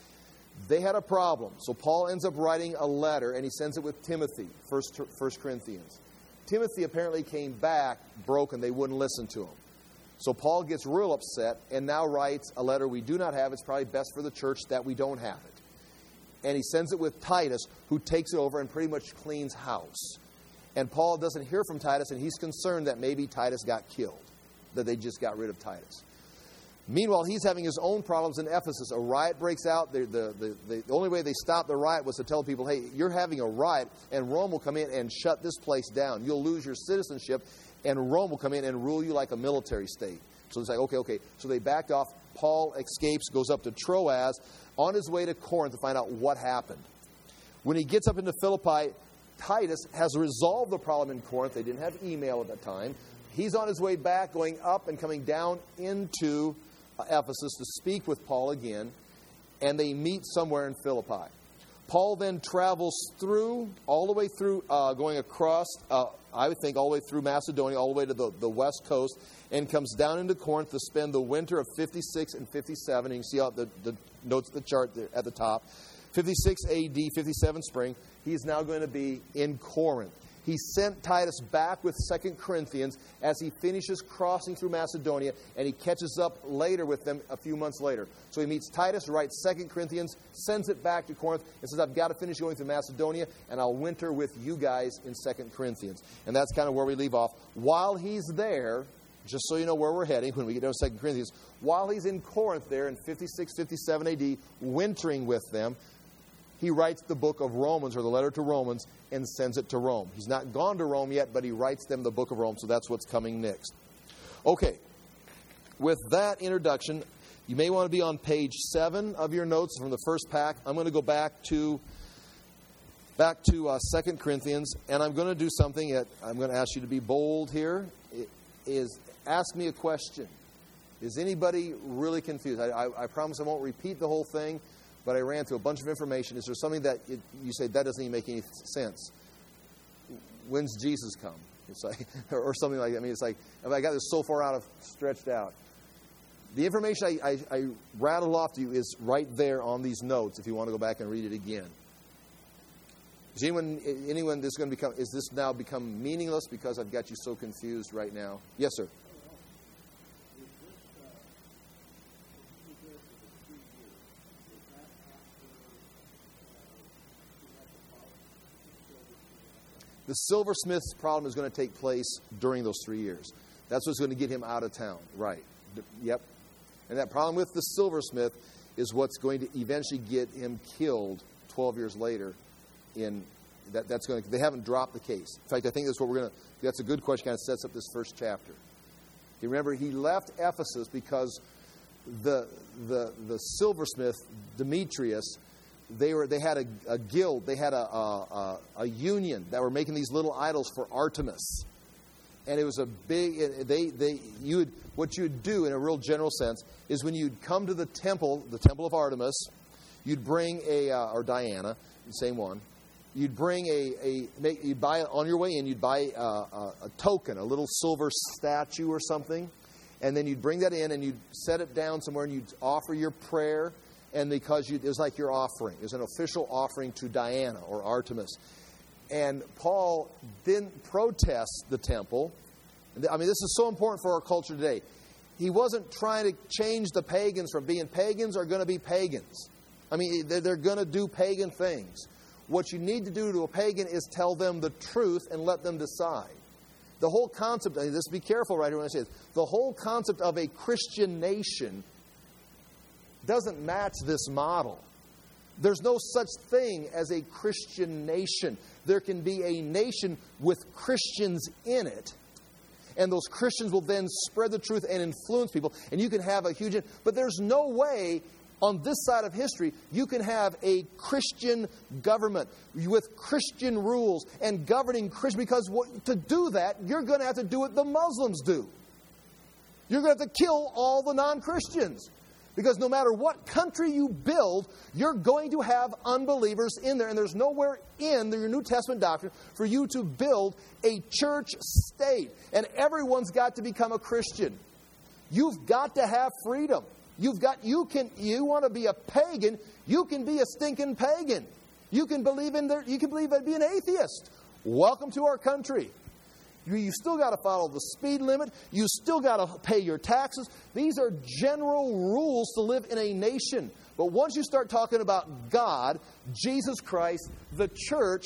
They had a problem. So Paul ends up writing a letter, and he sends it with Timothy, 1 Corinthians. Timothy apparently came back broken. They wouldn't listen to him. So Paul gets real upset and now writes a letter we do not have. It's probably best for the church that we don't have it. And he sends it with Titus, who takes it over and pretty much cleans house. And Paul doesn't hear from Titus, and he's concerned that maybe Titus got killed, that they just got rid of Titus. Meanwhile, he's having his own problems in Ephesus. A riot breaks out. The only way they stopped the riot was to tell people, hey, you're having a riot, and Rome will come in and shut this place down. You'll lose your citizenship, and Rome will come in and rule you like a military state. So it's like, okay. So they backed off. Paul escapes, goes up to Troas, on his way to Corinth to find out what happened. When he gets up into Philippi, Titus has resolved the problem in Corinth. They didn't have email at that time. He's on his way back, going up and coming down into Ephesus to speak with Paul again, and they meet somewhere in Philippi. Paul then travels all the way through, going across, I would think, all the way through Macedonia, all the way to the west coast, and comes down into Corinth to spend the winter of 56 and 57. And you can see out the notes of the chart there at the top. 56 A.D., 57 spring, he's now going to be in Corinth. He sent Titus back with 2 Corinthians as he finishes crossing through Macedonia, and he catches up later with them a few months later. So he meets Titus, writes 2 Corinthians, sends it back to Corinth, and says, I've got to finish going through Macedonia, and I'll winter with you guys in 2 Corinthians. And that's kind of where we leave off. While he's there, just so you know where we're heading when we get down to 2 Corinthians, while he's in Corinth there in 56, 57 A.D., wintering with them, he writes the book of Romans, or the letter to Romans, and sends it to Rome. He's not gone to Rome yet, but he writes them the book of Rome, so that's what's coming next. Okay, with that introduction, you may want to be on page 7 of your notes from the first pack. I'm going to go back to 2 Corinthians, and I'm going to do something that I'm going to ask you to be bold here. It is ask me a question. Is anybody really confused? I promise I won't repeat the whole thing, but I ran through a bunch of information. Is there something that you say, that doesn't even make any sense? When's Jesus come? It's like, or something like that. I mean, it's like, I got this so far stretched out. The information I rattled off to you is right there on these notes if you want to go back and read it again. Is anyone this going to become, is this now become meaningless because I've got you so confused right now? Yes, sir. The silversmith's problem is going to take place during those 3 years. That's what's going to get him out of town. Right. Yep. And that problem with the silversmith is what's going to eventually get him killed 12 years later. They haven't dropped the case. In fact, I think that's a good question, kind of sets up this first chapter. You remember, he left Ephesus because the silversmith, Demetrius, they had a guild, they had a union that were making these little idols for Artemis, and it was a big. What you'd do in a real general sense is when you'd come to the temple of Artemis, you'd bring or Diana, the same one. You'd bring you'd buy on your way in. You'd buy a token, a little silver statue or something, and then you'd bring that in and you'd set it down somewhere and you'd offer your prayer. And because it was like your offering. It was an official offering to Diana or Artemis. And Paul didn't protest the temple. I mean, this is so important for our culture today. He wasn't trying to change the pagans from being pagans or going to be pagans. I mean, they're going to do pagan things. What you need to do to a pagan is tell them the truth and let them decide. The whole concept, let's be careful right here when I say this, the whole concept of a Christian nation doesn't match this model. There's no such thing as a Christian nation. There can be a nation with Christians in it, and those Christians will then spread the truth and influence people, and you can have a huge... But there's no way on this side of history you can have a Christian government with Christian rules and governing Christian, because to do that, you're going to have to do what the Muslims do. You're going to have to kill all the non-Christians. Because no matter what country you build, you're going to have unbelievers in there. And there's nowhere in your New Testament doctrine for you to build a church state. And everyone's got to become a Christian. You've got to have freedom. You want to be a pagan, you can be a stinking pagan. You can believe in be an atheist. Welcome to our country. You still got to follow the speed limit. You still got to pay your taxes. These are general rules to live in a nation. But once you start talking about God, Jesus Christ, the church,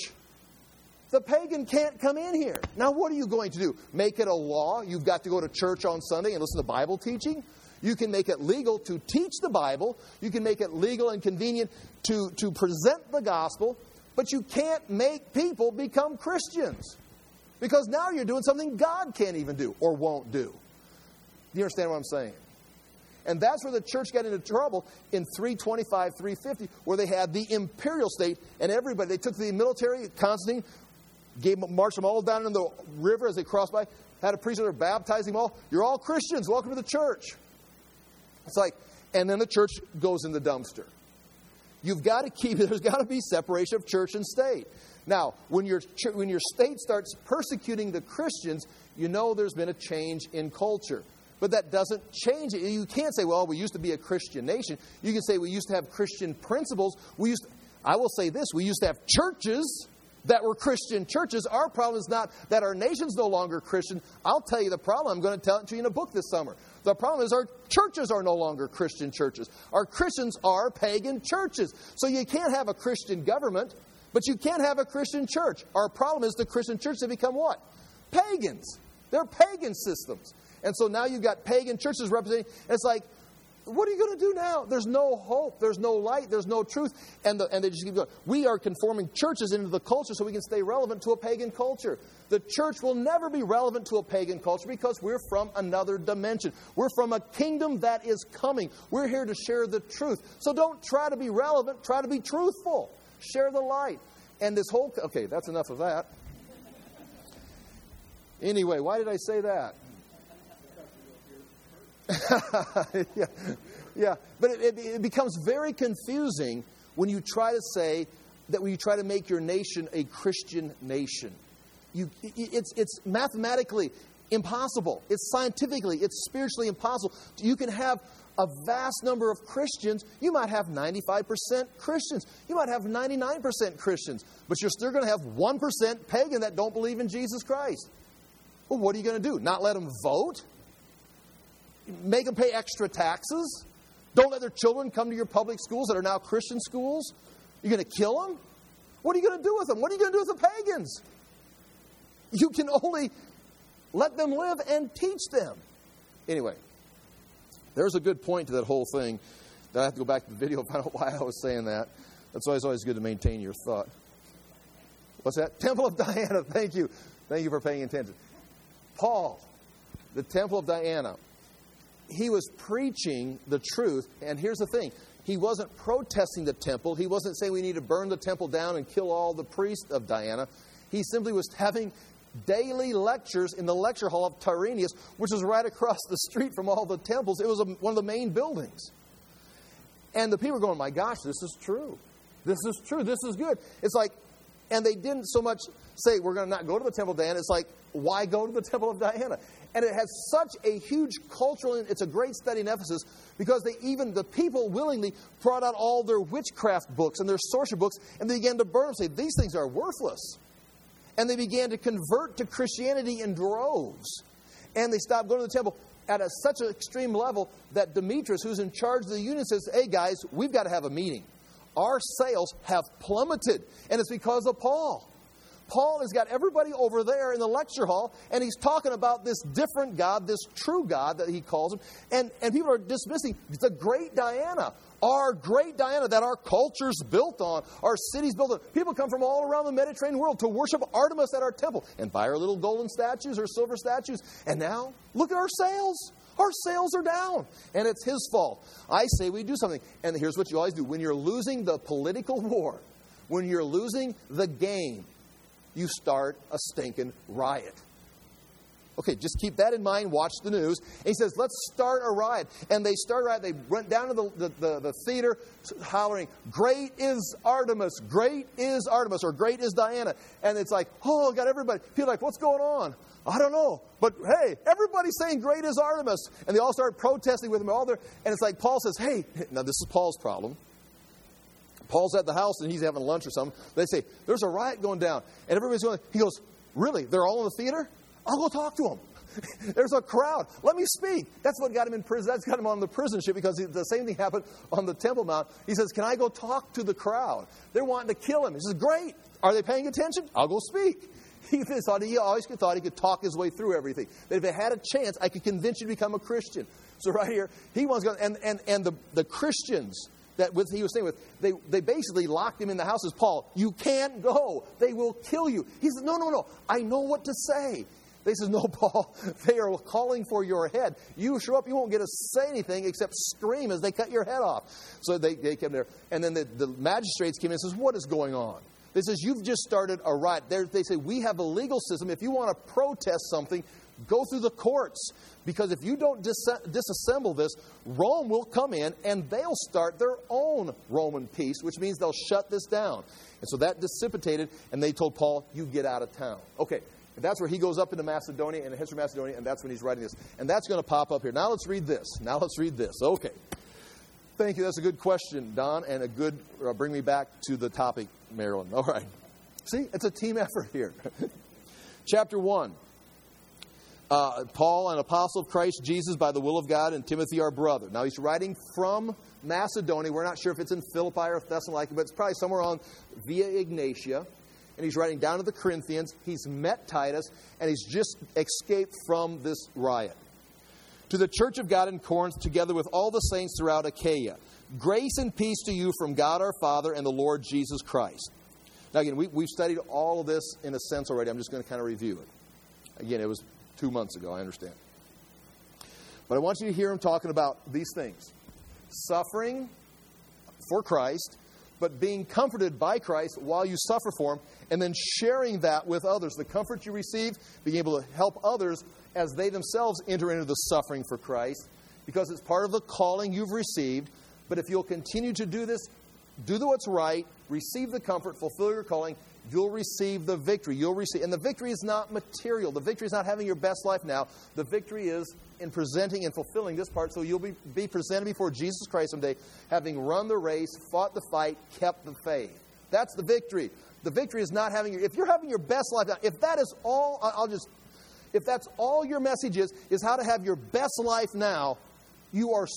the pagan can't come in here. Now, what are you going to do? Make it a law? You've got to go to church on Sunday and listen to Bible teaching? You can make it legal to teach the Bible. You can make it legal and convenient to present the gospel. But you can't make people become Christians. Because now you're doing something God can't even do or won't do. Do you understand what I'm saying? And that's where the church got into trouble in 325, 350, where they had the imperial state, and everybody, they took the military, Constantine, marched them all down in the river as they crossed by, had a priest there, baptized them all. You're all Christians. Welcome to the church. It's like, and then the church goes in the dumpster. You've got to there's got to be separation of church and state. Now, when your state starts persecuting the Christians, you know there's been a change in culture. But that doesn't change it. You can't say, well, we used to be a Christian nation. You can say we used to have Christian principles. I will say this, we used to have churches that were Christian churches. Our problem is not that our nation's no longer Christian. I'll tell you the problem. I'm going to tell it to you in a book this summer. The problem is our churches are no longer Christian churches. Our Christians are pagan churches. So you can't have a Christian government, but you can't have a Christian church. Our problem is the Christian church have become what? Pagans. They're pagan systems. And so now you've got pagan churches representing. It's like, what are you going to do now? There's no hope. There's no light. There's no truth. And they just keep going. We are conforming churches into the culture so we can stay relevant to a pagan culture. The church will never be relevant to a pagan culture because we're from another dimension. We're from a kingdom that is coming. We're here to share the truth. So don't try to be relevant. Try to be truthful. Share the light. And this whole... Okay, that's enough of that. Anyway, why did I say that? Yeah. But it becomes very confusing when you try to say that when you try to make your nation a Christian nation. It's mathematically impossible. It's scientifically, it's spiritually impossible. You can have a vast number of Christians. You might have 95% Christians. You might have 99% Christians. But you're still going to have 1% pagan that don't believe in Jesus Christ. Well, what are you going to do? Not let them vote? Make them pay extra taxes? Don't let their children come to your public schools that are now Christian schools? You're going to kill them? What are you going to do with them? What are you going to do with the pagans? You can only let them live and teach them. Anyway, there's a good point to that whole thing. I have to go back to the video and find out why I was saying that. That's why it's always good to maintain your thought. What's that? Temple of Diana. Thank you. Thank you for paying attention. Paul, the Temple of Diana. He was preaching the truth, and here's the thing. He wasn't protesting the temple. He wasn't saying we need to burn the temple down and kill all the priests of Diana. He simply was having daily lectures in the lecture hall of Tyrannus, which was right across the street from all the temples. It was one of the main buildings. And the people were going, my gosh, this is true. This is true. This is good. It's like, and they didn't so much say, we're going to not go to the Temple of Diana. It's like, why go to the Temple of Diana? And it has such a huge cultural, it's a great study in Ephesus, because the people willingly brought out all their witchcraft books and their sorcery books, and they began to burn them, say, these things are worthless. And they began to convert to Christianity in droves. And they stopped going to the temple at such an extreme level that Demetrius, who's in charge of the union, says, hey guys, we've got to have a meeting. Our sales have plummeted, and it's because of Paul. Paul has got everybody over there in the lecture hall, and he's talking about this different God, this true God that he calls him. And people are dismissing the great Diana, our great Diana that our culture's built on, our city's built on. People come from all around the Mediterranean world to worship Artemis at our temple and buy our little golden statues or silver statues. And now, look at our sales. Our sales are down, and it's his fault. I say we do something. And here's what you always do. When you're losing the political war, when you're losing the game, you start a stinking riot. Okay, just keep that in mind. Watch the news. And he says, let's start a riot. And they start a riot. They went down to the theater hollering, great is Artemis, great is Artemis, or great is Diana. And it's like, oh, got everybody. People are like, what's going on? I don't know. But hey, everybody's saying great is Artemis. And they all start protesting with him. And it's like Paul says, hey, now this is Paul's problem. Paul's at the house and he's having lunch or something. They say, there's a riot going down. And everybody's going, he goes, really? They're all in the theater? I'll go talk to them. There's a crowd. Let me speak. That's what got him in prison. That's got him on the prison ship because the same thing happened on the Temple Mount. He says, can I go talk to the crowd? They're wanting to kill him. He says, great. Are they paying attention? I'll go speak. He always thought he could talk his way through everything. That if it had a chance, I could convince you to become a Christian. So right here, he wants to go. And the Christians that he was staying with, they basically locked him in the house as Paul, you can't go. They will kill you. He says, no. I know what to say. They says, no, Paul, they are calling for your head. You show up, you won't get to say anything except scream as they cut your head off. So they came there. And then the magistrates came in and says, what is going on? They says, you've just started a riot. They say, we have a legal system. If you want to protest something, go through the courts. Because if you don't disassemble this, Rome will come in and they'll start their own Roman peace, which means they'll shut this down. And so that dissipated, and they told Paul, you get out of town. Okay. And that's where he goes up into Macedonia and the history of Macedonia, and that's when he's writing this. And that's going to pop up here. Now let's read this. Okay. Thank you. That's a good question, Don, and a good bring me back to the topic, Marilyn. All right. See, it's a team effort here. Chapter 1. Paul, an apostle of Christ Jesus by the will of God, and Timothy, our brother. Now he's writing from Macedonia. We're not sure if it's in Philippi or Thessalonica, but it's probably somewhere on Via Ignatia. And he's writing down to the Corinthians. He's met Titus, and he's just escaped from this riot. To the church of God in Corinth, together with all the saints throughout Achaia, grace and peace to you from God our Father and the Lord Jesus Christ. Now again, we've studied all of this in a sense already. I'm just going to kind of review it. Again, it was 2 months ago, I understand. But I want you to hear him talking about these things. Suffering for Christ, but being comforted by Christ while you suffer for Him, and then sharing that with others. The comfort you receive, being able to help others as they themselves enter into the suffering for Christ, because it's part of the calling you've received. But if you'll continue to do this, do what's right, receive the comfort, fulfill your calling, you'll receive the victory. And the victory is not material. The victory is not having your best life now. The victory is in presenting and fulfilling this part, so you'll be presented before Jesus Christ someday, having run the race, fought the fight, kept the faith. That's the victory. The victory is not having if you're having your best life now, if that is all, if that's all your message is how to have your best life now, you are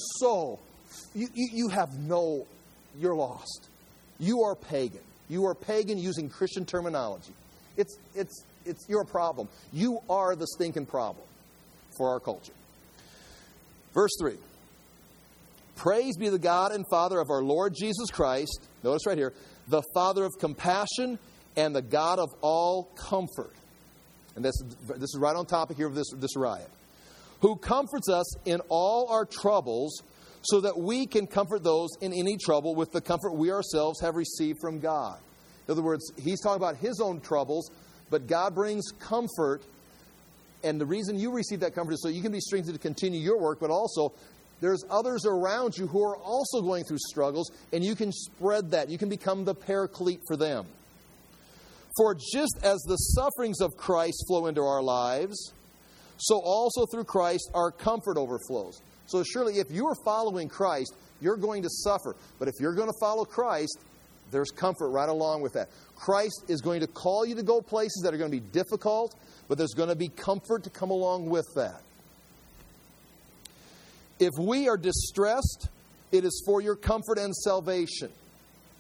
you're lost. You are pagan. You are pagan using Christian terminology. It's your problem. You are the stinking problem for our culture. Verse 3. Praise be the God and Father of our Lord Jesus Christ. Notice right here. The Father of compassion and the God of all comfort. And this is right on topic here of this riot. Who comforts us in all our troubles, so that we can comfort those in any trouble with the comfort we ourselves have received from God. In other words, he's talking about his own troubles, but God brings comfort. And the reason you receive that comfort is so you can be strengthened to continue your work, but also there's others around you who are also going through struggles, and you can spread that. You can become the paraclete for them. For just as the sufferings of Christ flow into our lives, so also through Christ our comfort overflows. So surely if you are following Christ, you're going to suffer. But if you're going to follow Christ, there's comfort right along with that. Christ is going to call you to go places that are going to be difficult, but there's going to be comfort to come along with that. If we are distressed, it is for your comfort and salvation.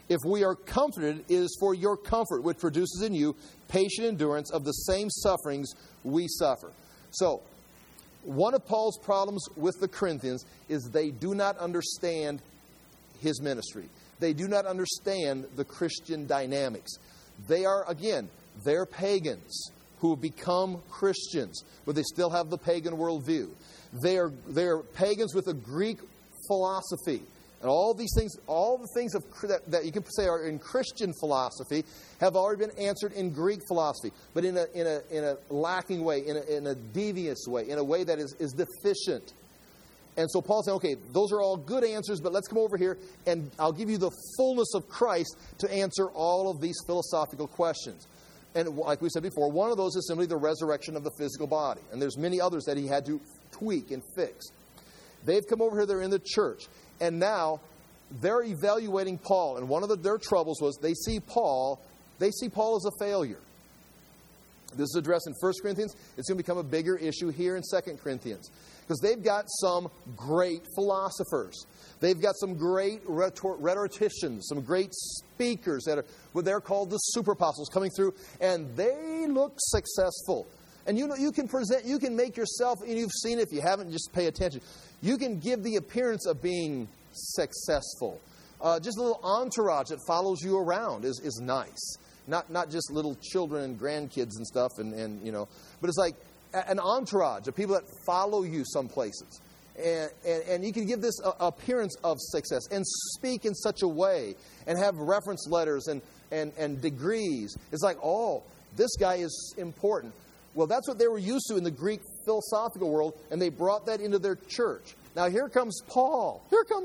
If we are comforted, it is for your comfort, which produces in you patient endurance of the same sufferings we suffer. So, one of Paul's problems with the Corinthians is they do not understand his ministry. They do not understand the Christian dynamics. They are, again, they're pagans who have become Christians, but they still have the pagan worldview. They are pagans with a Greek philosophy. And all these things, all the things that you can say are in Christian philosophy, have already been answered in Greek philosophy, but in a lacking way, in a devious way, in a way that is deficient. And so Paul's saying, okay, those are all good answers, but let's come over here and I'll give you the fullness of Christ to answer all of these philosophical questions. And like we said before, one of those is simply the resurrection of the physical body. And there's many others that he had to tweak and fix. They've come over here, they're in the church. And now they're evaluating Paul. And one of their troubles was they see Paul as a failure. This is addressed in 1 Corinthians. It's going to become a bigger issue here in 2 Corinthians. Because they've got some great philosophers. They've got some great rhetoricians, some great speakers that are what they're called the super apostles coming through, and they look successful. And you can make yourself, and you've seen it if you haven't, just pay attention. You can give the appearance of being successful. Just a little entourage that follows you around is nice. Not just little children and grandkids and stuff, and but it's like an entourage of people that follow you some places. And you can give this appearance of success and speak in such a way and have reference letters and degrees. It's like, oh, this guy is important. Well, that's what they were used to in the Greek philosophical world, and they brought that into their church. Now, here comes Paul.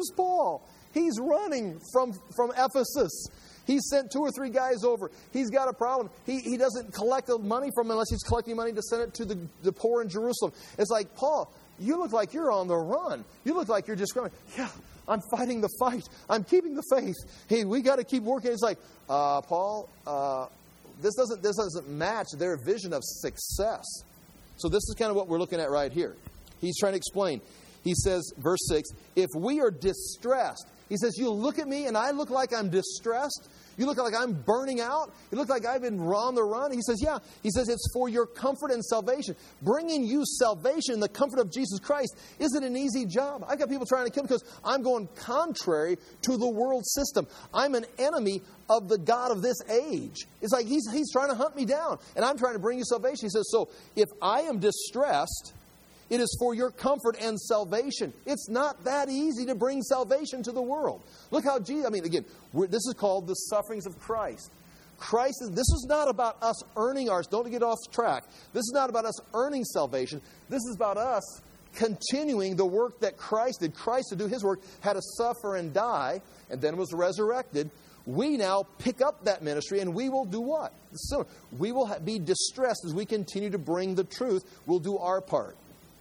He's running from Ephesus. He sent 2 or 3 guys over. He's got a problem. He doesn't collect the money from them unless he's collecting money to send it to the poor in Jerusalem. It's like, Paul, you look like you're on the run. You look like you're just going, yeah, I'm fighting the fight. I'm keeping the faith. Hey, we got to keep working. It's like, Paul, this doesn't match their vision of success. So this is kind of what we're looking at right here. He's trying to explain. He says, verse 6, if we are distressed, he says, you look at me and I look like I'm distressed. You look like I'm burning out. You look like I've been on the run. He says, yeah. He says, it's for your comfort and salvation. Bringing you salvation, the comfort of Jesus Christ, isn't an easy job. I've got people trying to kill me because I'm going contrary to the world system. I'm an enemy of the God of this age. It's like he's trying to hunt me down, and I'm trying to bring you salvation. He says, so if I am distressed, it is for your comfort and salvation. It's not that easy to bring salvation to the world. Look how Jesus, this is called the sufferings of Christ. This is not about us earning ours. Don't get off track. This is not about us earning salvation. This is about us continuing the work that Christ did. Christ, to do his work, had to suffer and die, and then was resurrected. We now pick up that ministry, and we will do what? So we will be distressed as we continue to bring the truth. We'll do our part.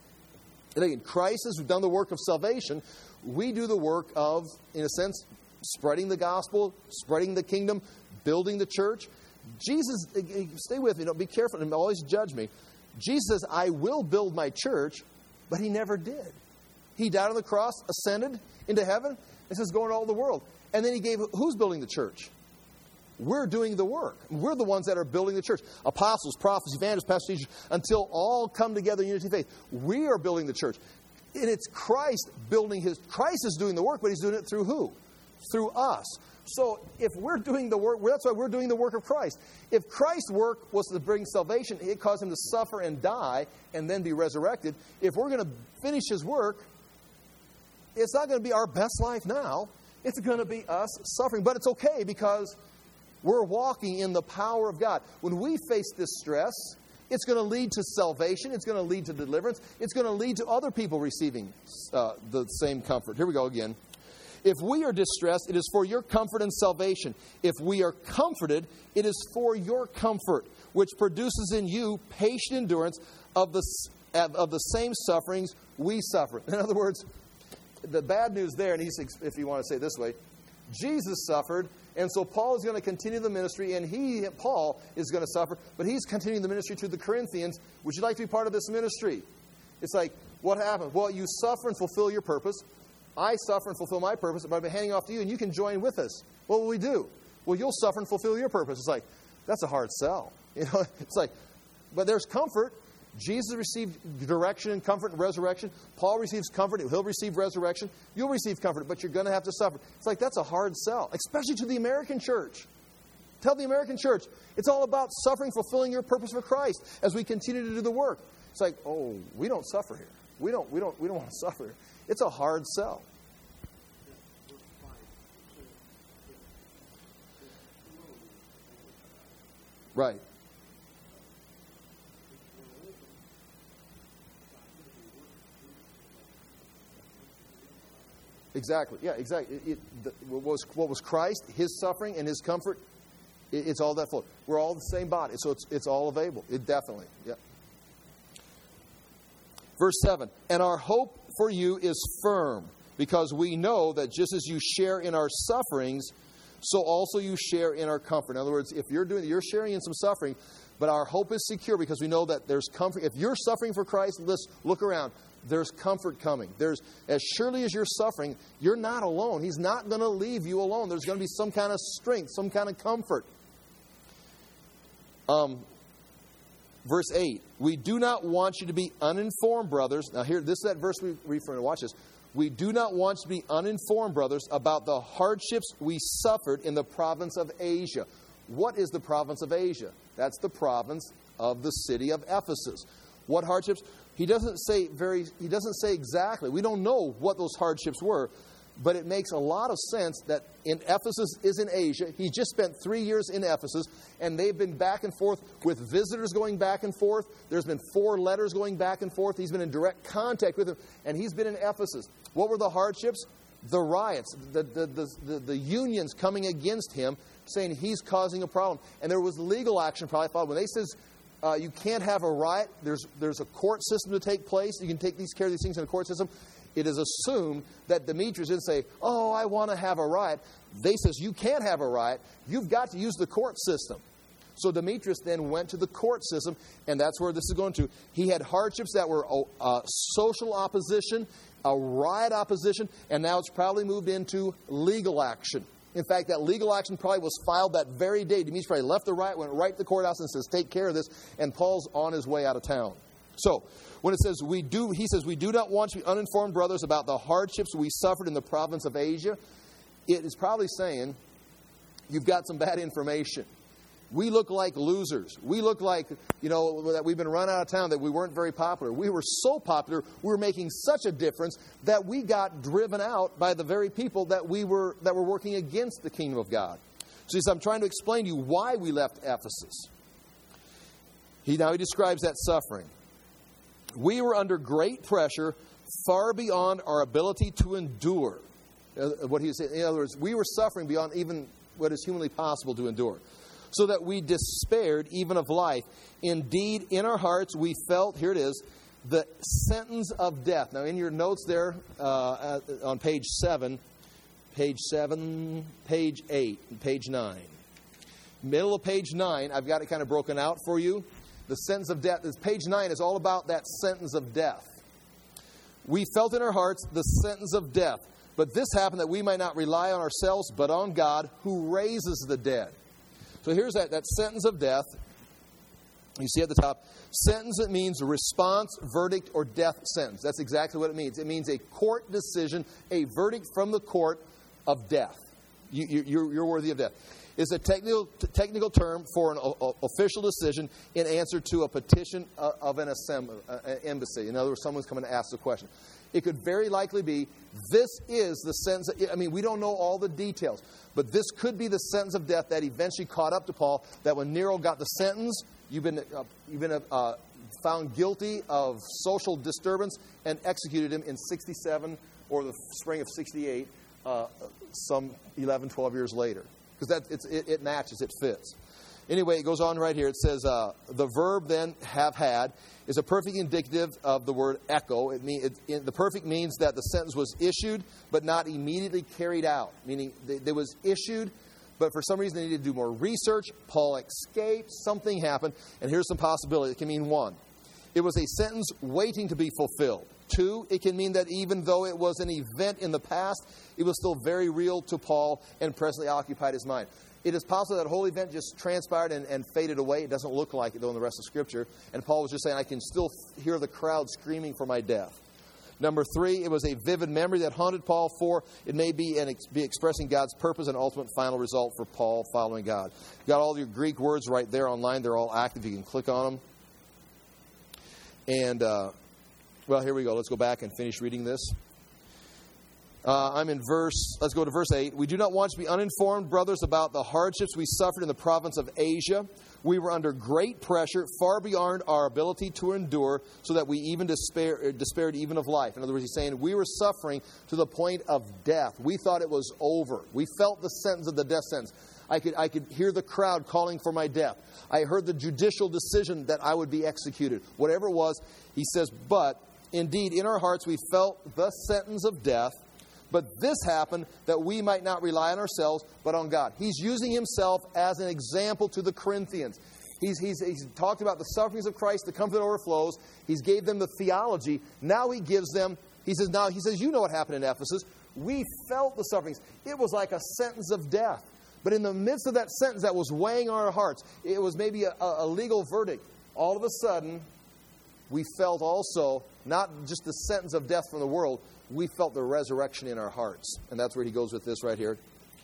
And again, Christ has done the work of salvation. We do the work of, in a sense, spreading the gospel, spreading the kingdom, building the church. Jesus, stay with me, be careful, and always judge me. Jesus says, I will build my church, but he never did. He died on the cross, ascended into heaven, and says, go into all the world. And then he gave, who's building the church? We're doing the work. We're the ones that are building the church. Apostles, prophets, evangelists, pastors, teachers, until all come together in unity of faith. We are building the church. And it's Christ Christ is doing the work, but he's doing it through who? Through us. So if we're doing the work, that's why we're doing the work of Christ. If Christ's work was to bring salvation, it caused him to suffer and die and then be resurrected. If we're going to finish his work, it's not going to be our best life now. It's going to be us suffering. But it's okay because we're walking in the power of God. When we face this stress, it's going to lead to salvation. It's going to lead to deliverance. It's going to lead to other people receiving the same comfort. Here we go again. If we are distressed, it is for your comfort and salvation. If we are comforted, it is for your comfort, which produces in you patient endurance of the same sufferings we suffer. In other words, the bad news there, and if you want to say it this way, Jesus suffered, and so Paul is going to continue the ministry, and Paul is going to suffer, but he's continuing the ministry to the Corinthians. Would you like to be part of this ministry? It's like, what happened? Well, you suffer and fulfill your purpose. I suffer and fulfill my purpose, but I've been handing off to you, and you can join with us. What will we do? Well, you'll suffer and fulfill your purpose. It's like, that's a hard sell. It's like, but there's comfort. Jesus received direction and comfort and resurrection. Paul receives comfort. He'll receive resurrection. You'll receive comfort, but you're going to have to suffer. It's like, that's a hard sell, especially to the American church. Tell the American church, it's all about suffering, fulfilling your purpose for Christ as we continue to do the work. It's like, oh, we don't suffer here. We don't want to suffer here. It's a hard sell. Right. Exactly. Yeah, exactly. What was Christ, His suffering and His comfort, it's all that flow. We're all the same body, so it's all available. It definitely. Yeah. Verse 7, and our hope for you is firm, because we know that just as you share in our sufferings, so also you share in our comfort. In other words, if you're sharing in some suffering, but our hope is secure because we know that there's comfort. If you're suffering for Christ, let's look around. There's comfort coming. As surely as you're suffering, you're not alone. He's not going to leave you alone. There's going to be some kind of strength, some kind of comfort. Verse 8, we do not want you to be uninformed, brothers. Now here, this is that verse we read from. Watch this. We do not want you to be uninformed, brothers, about the hardships we suffered in the province of Asia. What is the province of Asia? That's the province of the city of Ephesus. What hardships? He doesn't say exactly. We don't know what those hardships were, but it makes a lot of sense that in Ephesus is in Asia. He just spent 3 years in Ephesus, and they've been back and forth with visitors going back and forth. There's been 4 letters going back and forth. He's been in direct contact with them, and he's been in Ephesus. What were the hardships? The riots, the unions coming against him, saying he's causing a problem. And there was legal action probably followed. When they says you can't have a riot, there's a court system to take place. You can take care of these things in a court system. It is assumed that Demetrius didn't say, oh, I want to have a riot. They says, you can't have a riot. You've got to use the court system. So Demetrius then went to the court system, and that's where this is going to. He had hardships that were social opposition, a riot opposition, and now it's probably moved into legal action. In fact, that legal action probably was filed that very day. Demetrius probably left the riot, went right to the courthouse and says, take care of this, and Paul's on his way out of town. So, when it says he says, we do not want you to be uninformed, brothers, about the hardships we suffered in the province of Asia. It is probably saying, you've got some bad information. We look like losers. We look like, that we've been run out of town, that we weren't very popular. We were so popular, we were making such a difference that we got driven out by the very people that were working against the kingdom of God. So he says, I'm trying to explain to you why we left Ephesus. He describes that suffering. We were under great pressure, far beyond our ability to endure. What he said, in other words, we were suffering beyond even what is humanly possible to endure, so that we despaired even of life. Indeed, in our hearts we felt, here it is, the sentence of death. Now, in your notes there on page 7, page 8, and page 9. Middle of page 9, I've got it kind of broken out for you. The sentence of death. Page 9 is all about that sentence of death. We felt in our hearts the sentence of death. But this happened that we might not rely on ourselves, but on God, who raises the dead. So here's that sentence of death. You see at the top, sentence, it means response, verdict, or death sentence. That's exactly what it means. It means a court decision, a verdict from the court of death. You're worthy of death. It's a technical term for an official decision in answer to a petition of an embassy. In other words, someone's coming to ask a question. It could very likely be, this is the sentence. We don't know all the details, but this could be the sentence of death that eventually caught up to Paul, that when Nero got the sentence, you've been found guilty of social disturbance and executed him in 67 or the spring of 68, some 11, 12 years later. Because it matches, it fits. Anyway, it goes on right here. It says, the verb then, have had, is a perfect indicative of the word echo. The perfect means that the sentence was issued, but not immediately carried out. Meaning, it was issued, but for some reason they needed to do more research. Paul escaped, something happened, and here's some possibility. It can mean 1. It was a sentence waiting to be fulfilled. 2, it can mean that even though it was an event in the past, it was still very real to Paul and presently occupied his mind. It is possible that whole event just transpired and faded away. It doesn't look like it, though, in the rest of Scripture. And Paul was just saying, I can still hear the crowd screaming for my death. Number 3, it was a vivid memory that haunted Paul. 4, it may be expressing God's purpose and ultimate final result for Paul following God. You've got all your Greek words right there online. They're all active. You can click on them. And, well, here we go. Let's go back and finish reading this. Let's go to verse 8. We do not want you to be uninformed, brothers, about the hardships we suffered in the province of Asia. We were under great pressure, far beyond our ability to endure, so that we even despaired even of life. In other words, he's saying we were suffering to the point of death. We thought it was over. We felt the sentence of the death sentence. I could hear the crowd calling for my death. I heard the judicial decision that I would be executed. Whatever it was, he says, but indeed in our hearts we felt the sentence of death. But this happened that we might not rely on ourselves, but on God. He's using himself as an example to the Corinthians. He's talked about the sufferings of Christ, the comfort that overflows. He's gave them the theology. Now he gives them, he says, you know what happened in Ephesus. We felt the sufferings. It was like a sentence of death. But in the midst of that sentence that was weighing on our hearts, it was maybe a legal verdict. All of a sudden, we felt also, not just the sentence of death from the world, we felt the resurrection in our hearts. And that's where he goes with this right here.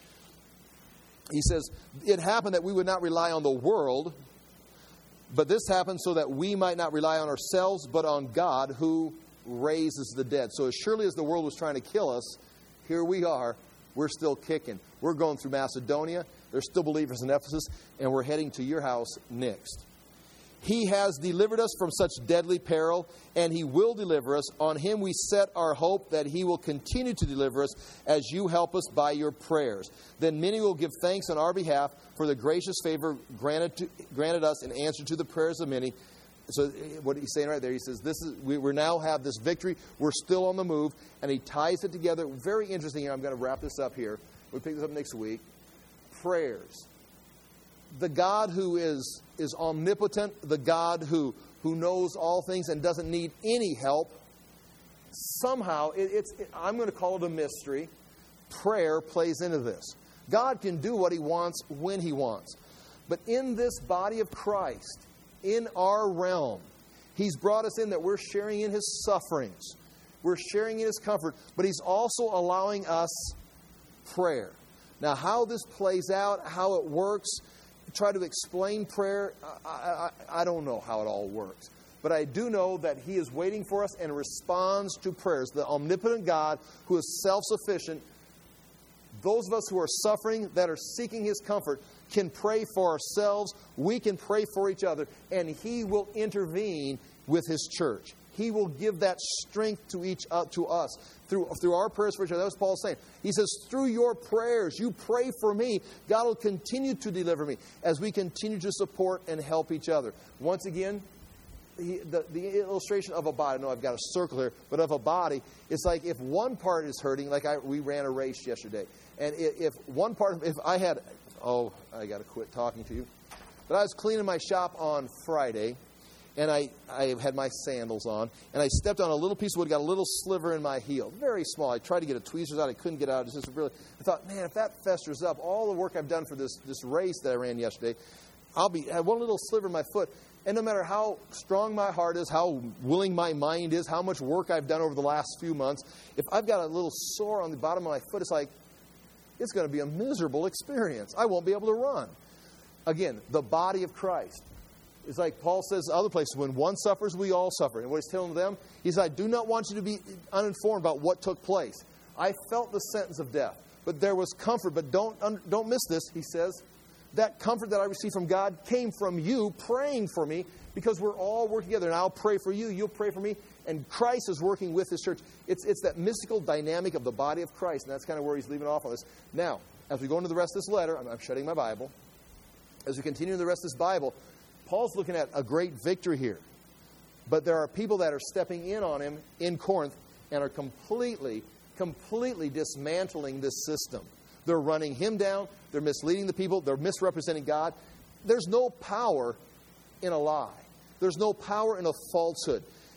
He says, it happened that we would not rely on the world, but this happened so that we might not rely on ourselves, but on God who raises the dead. So as surely as the world was trying to kill us, here we are, we're still kicking. We're going through Macedonia. There's still believers in Ephesus, and we're heading to your house next. He has delivered us from such deadly peril, and he will deliver us. On him we set our hope that he will continue to deliver us as you help us by your prayers. Then many will give thanks on our behalf for the gracious favor granted us in answer to the prayers of many. So what he's saying right there, he says, we now have this victory. We're still on the move. And he ties it together. Very interesting here. I'm going to wrap this up here. We'll pick this up next week. Prayers. The God who is omnipotent, the God who knows all things and doesn't need any help, somehow, I'm going to call it a mystery, prayer plays into this. God can do what he wants when he wants. But in this body of Christ, in our realm, he's brought us in that we're sharing in his sufferings. We're sharing in his comfort, but he's also allowing us prayer. Now, how this plays out, how it works, try to explain prayer, I don't know how it all works. But I do know that he is waiting for us and responds to prayers. The omnipotent God who is self-sufficient, those of us who are suffering, that are seeking his comfort, can pray for ourselves. We can pray for each other. And he will intervene with his church. He will give that strength to us through our prayers for each other. That's what Paul's saying. He says, through your prayers, you pray for me, God will continue to deliver me as we continue to support and help each other. Once again, the illustration of a body, I know I've got a circle here, but of a body, it's like if one part is hurting, like we ran a race yesterday, and if one part, I got to quit talking to you, but I was cleaning my shop on Friday, and I had my sandals on, and I stepped on a little piece of wood, got a little sliver in my heel, very small. I tried to get a tweezers out, I couldn't get out. It's just really, I thought, man, if that festers up, all the work I've done for this race that I ran yesterday, I have one little sliver in my foot, and no matter how strong my heart is, how willing my mind is, how much work I've done over the last few months, if I've got a little sore on the bottom of my foot, it's like, it's going to be a miserable experience. I won't be able to run. Again, the body of Christ. It's like Paul says other places, when one suffers, we all suffer. And what he's telling them, he said, I do not want you to be uninformed about what took place. I felt the sentence of death, but there was comfort. But don't miss this, he says. That comfort that I received from God came from you praying for me, because we're all working together. And I'll pray for you, you'll pray for me. And Christ is working with his church. It's that mystical dynamic of the body of Christ. And that's kind of where he's leaving off on this. Now, as we go into the rest of this letter, I'm shutting my Bible. As we continue in the rest of this Bible, Paul's looking at a great victory here. But there are people that are stepping in on him in Corinth and are completely dismantling this system. They're running him down. They're misleading the people. They're misrepresenting God. There's no power in a lie. There's no power in a falsehood.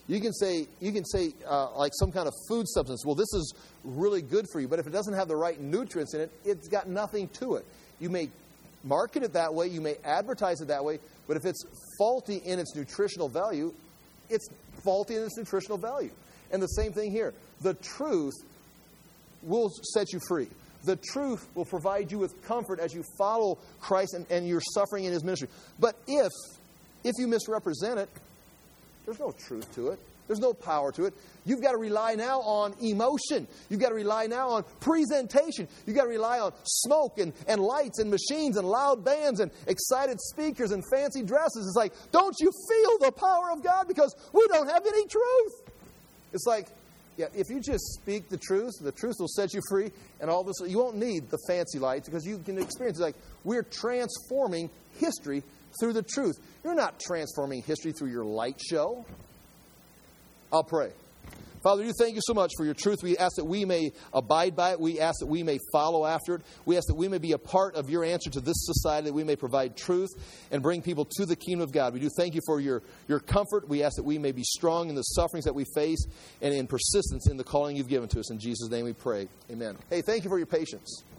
You can say like some kind of food substance, well, this is really good for you, but if it doesn't have the right nutrients in it, it's got nothing to it. You may market it that way, you may advertise it that way, but if it's faulty in its nutritional value, it's faulty in its nutritional value. And the same thing here. The truth will set you free. The truth will provide you with comfort as you follow Christ and you're suffering in His ministry. But if you misrepresent it, there's no truth to it. There's no power to it. You've got to rely now on emotion. You've got to rely now on presentation. You've got to rely on smoke and lights and machines and loud bands and excited speakers and fancy dresses. It's like, don't you feel the power of God? Because we don't have any truth. It's like, yeah, if you just speak the truth will set you free, and all this, you won't need the fancy lights because you can experience it. Like, we're transforming history through the truth. You're not transforming history through your light show. I'll pray. Father, you thank you so much for your truth. We ask that we may abide by it. We ask that we may follow after it. We ask that we may be a part of your answer to this society, that we may provide truth and bring people to the kingdom of God. We do thank you for your comfort. We ask that we may be strong in the sufferings that we face and in persistence in the calling you've given to us. In Jesus' name we pray. Amen. Hey, thank you for your patience.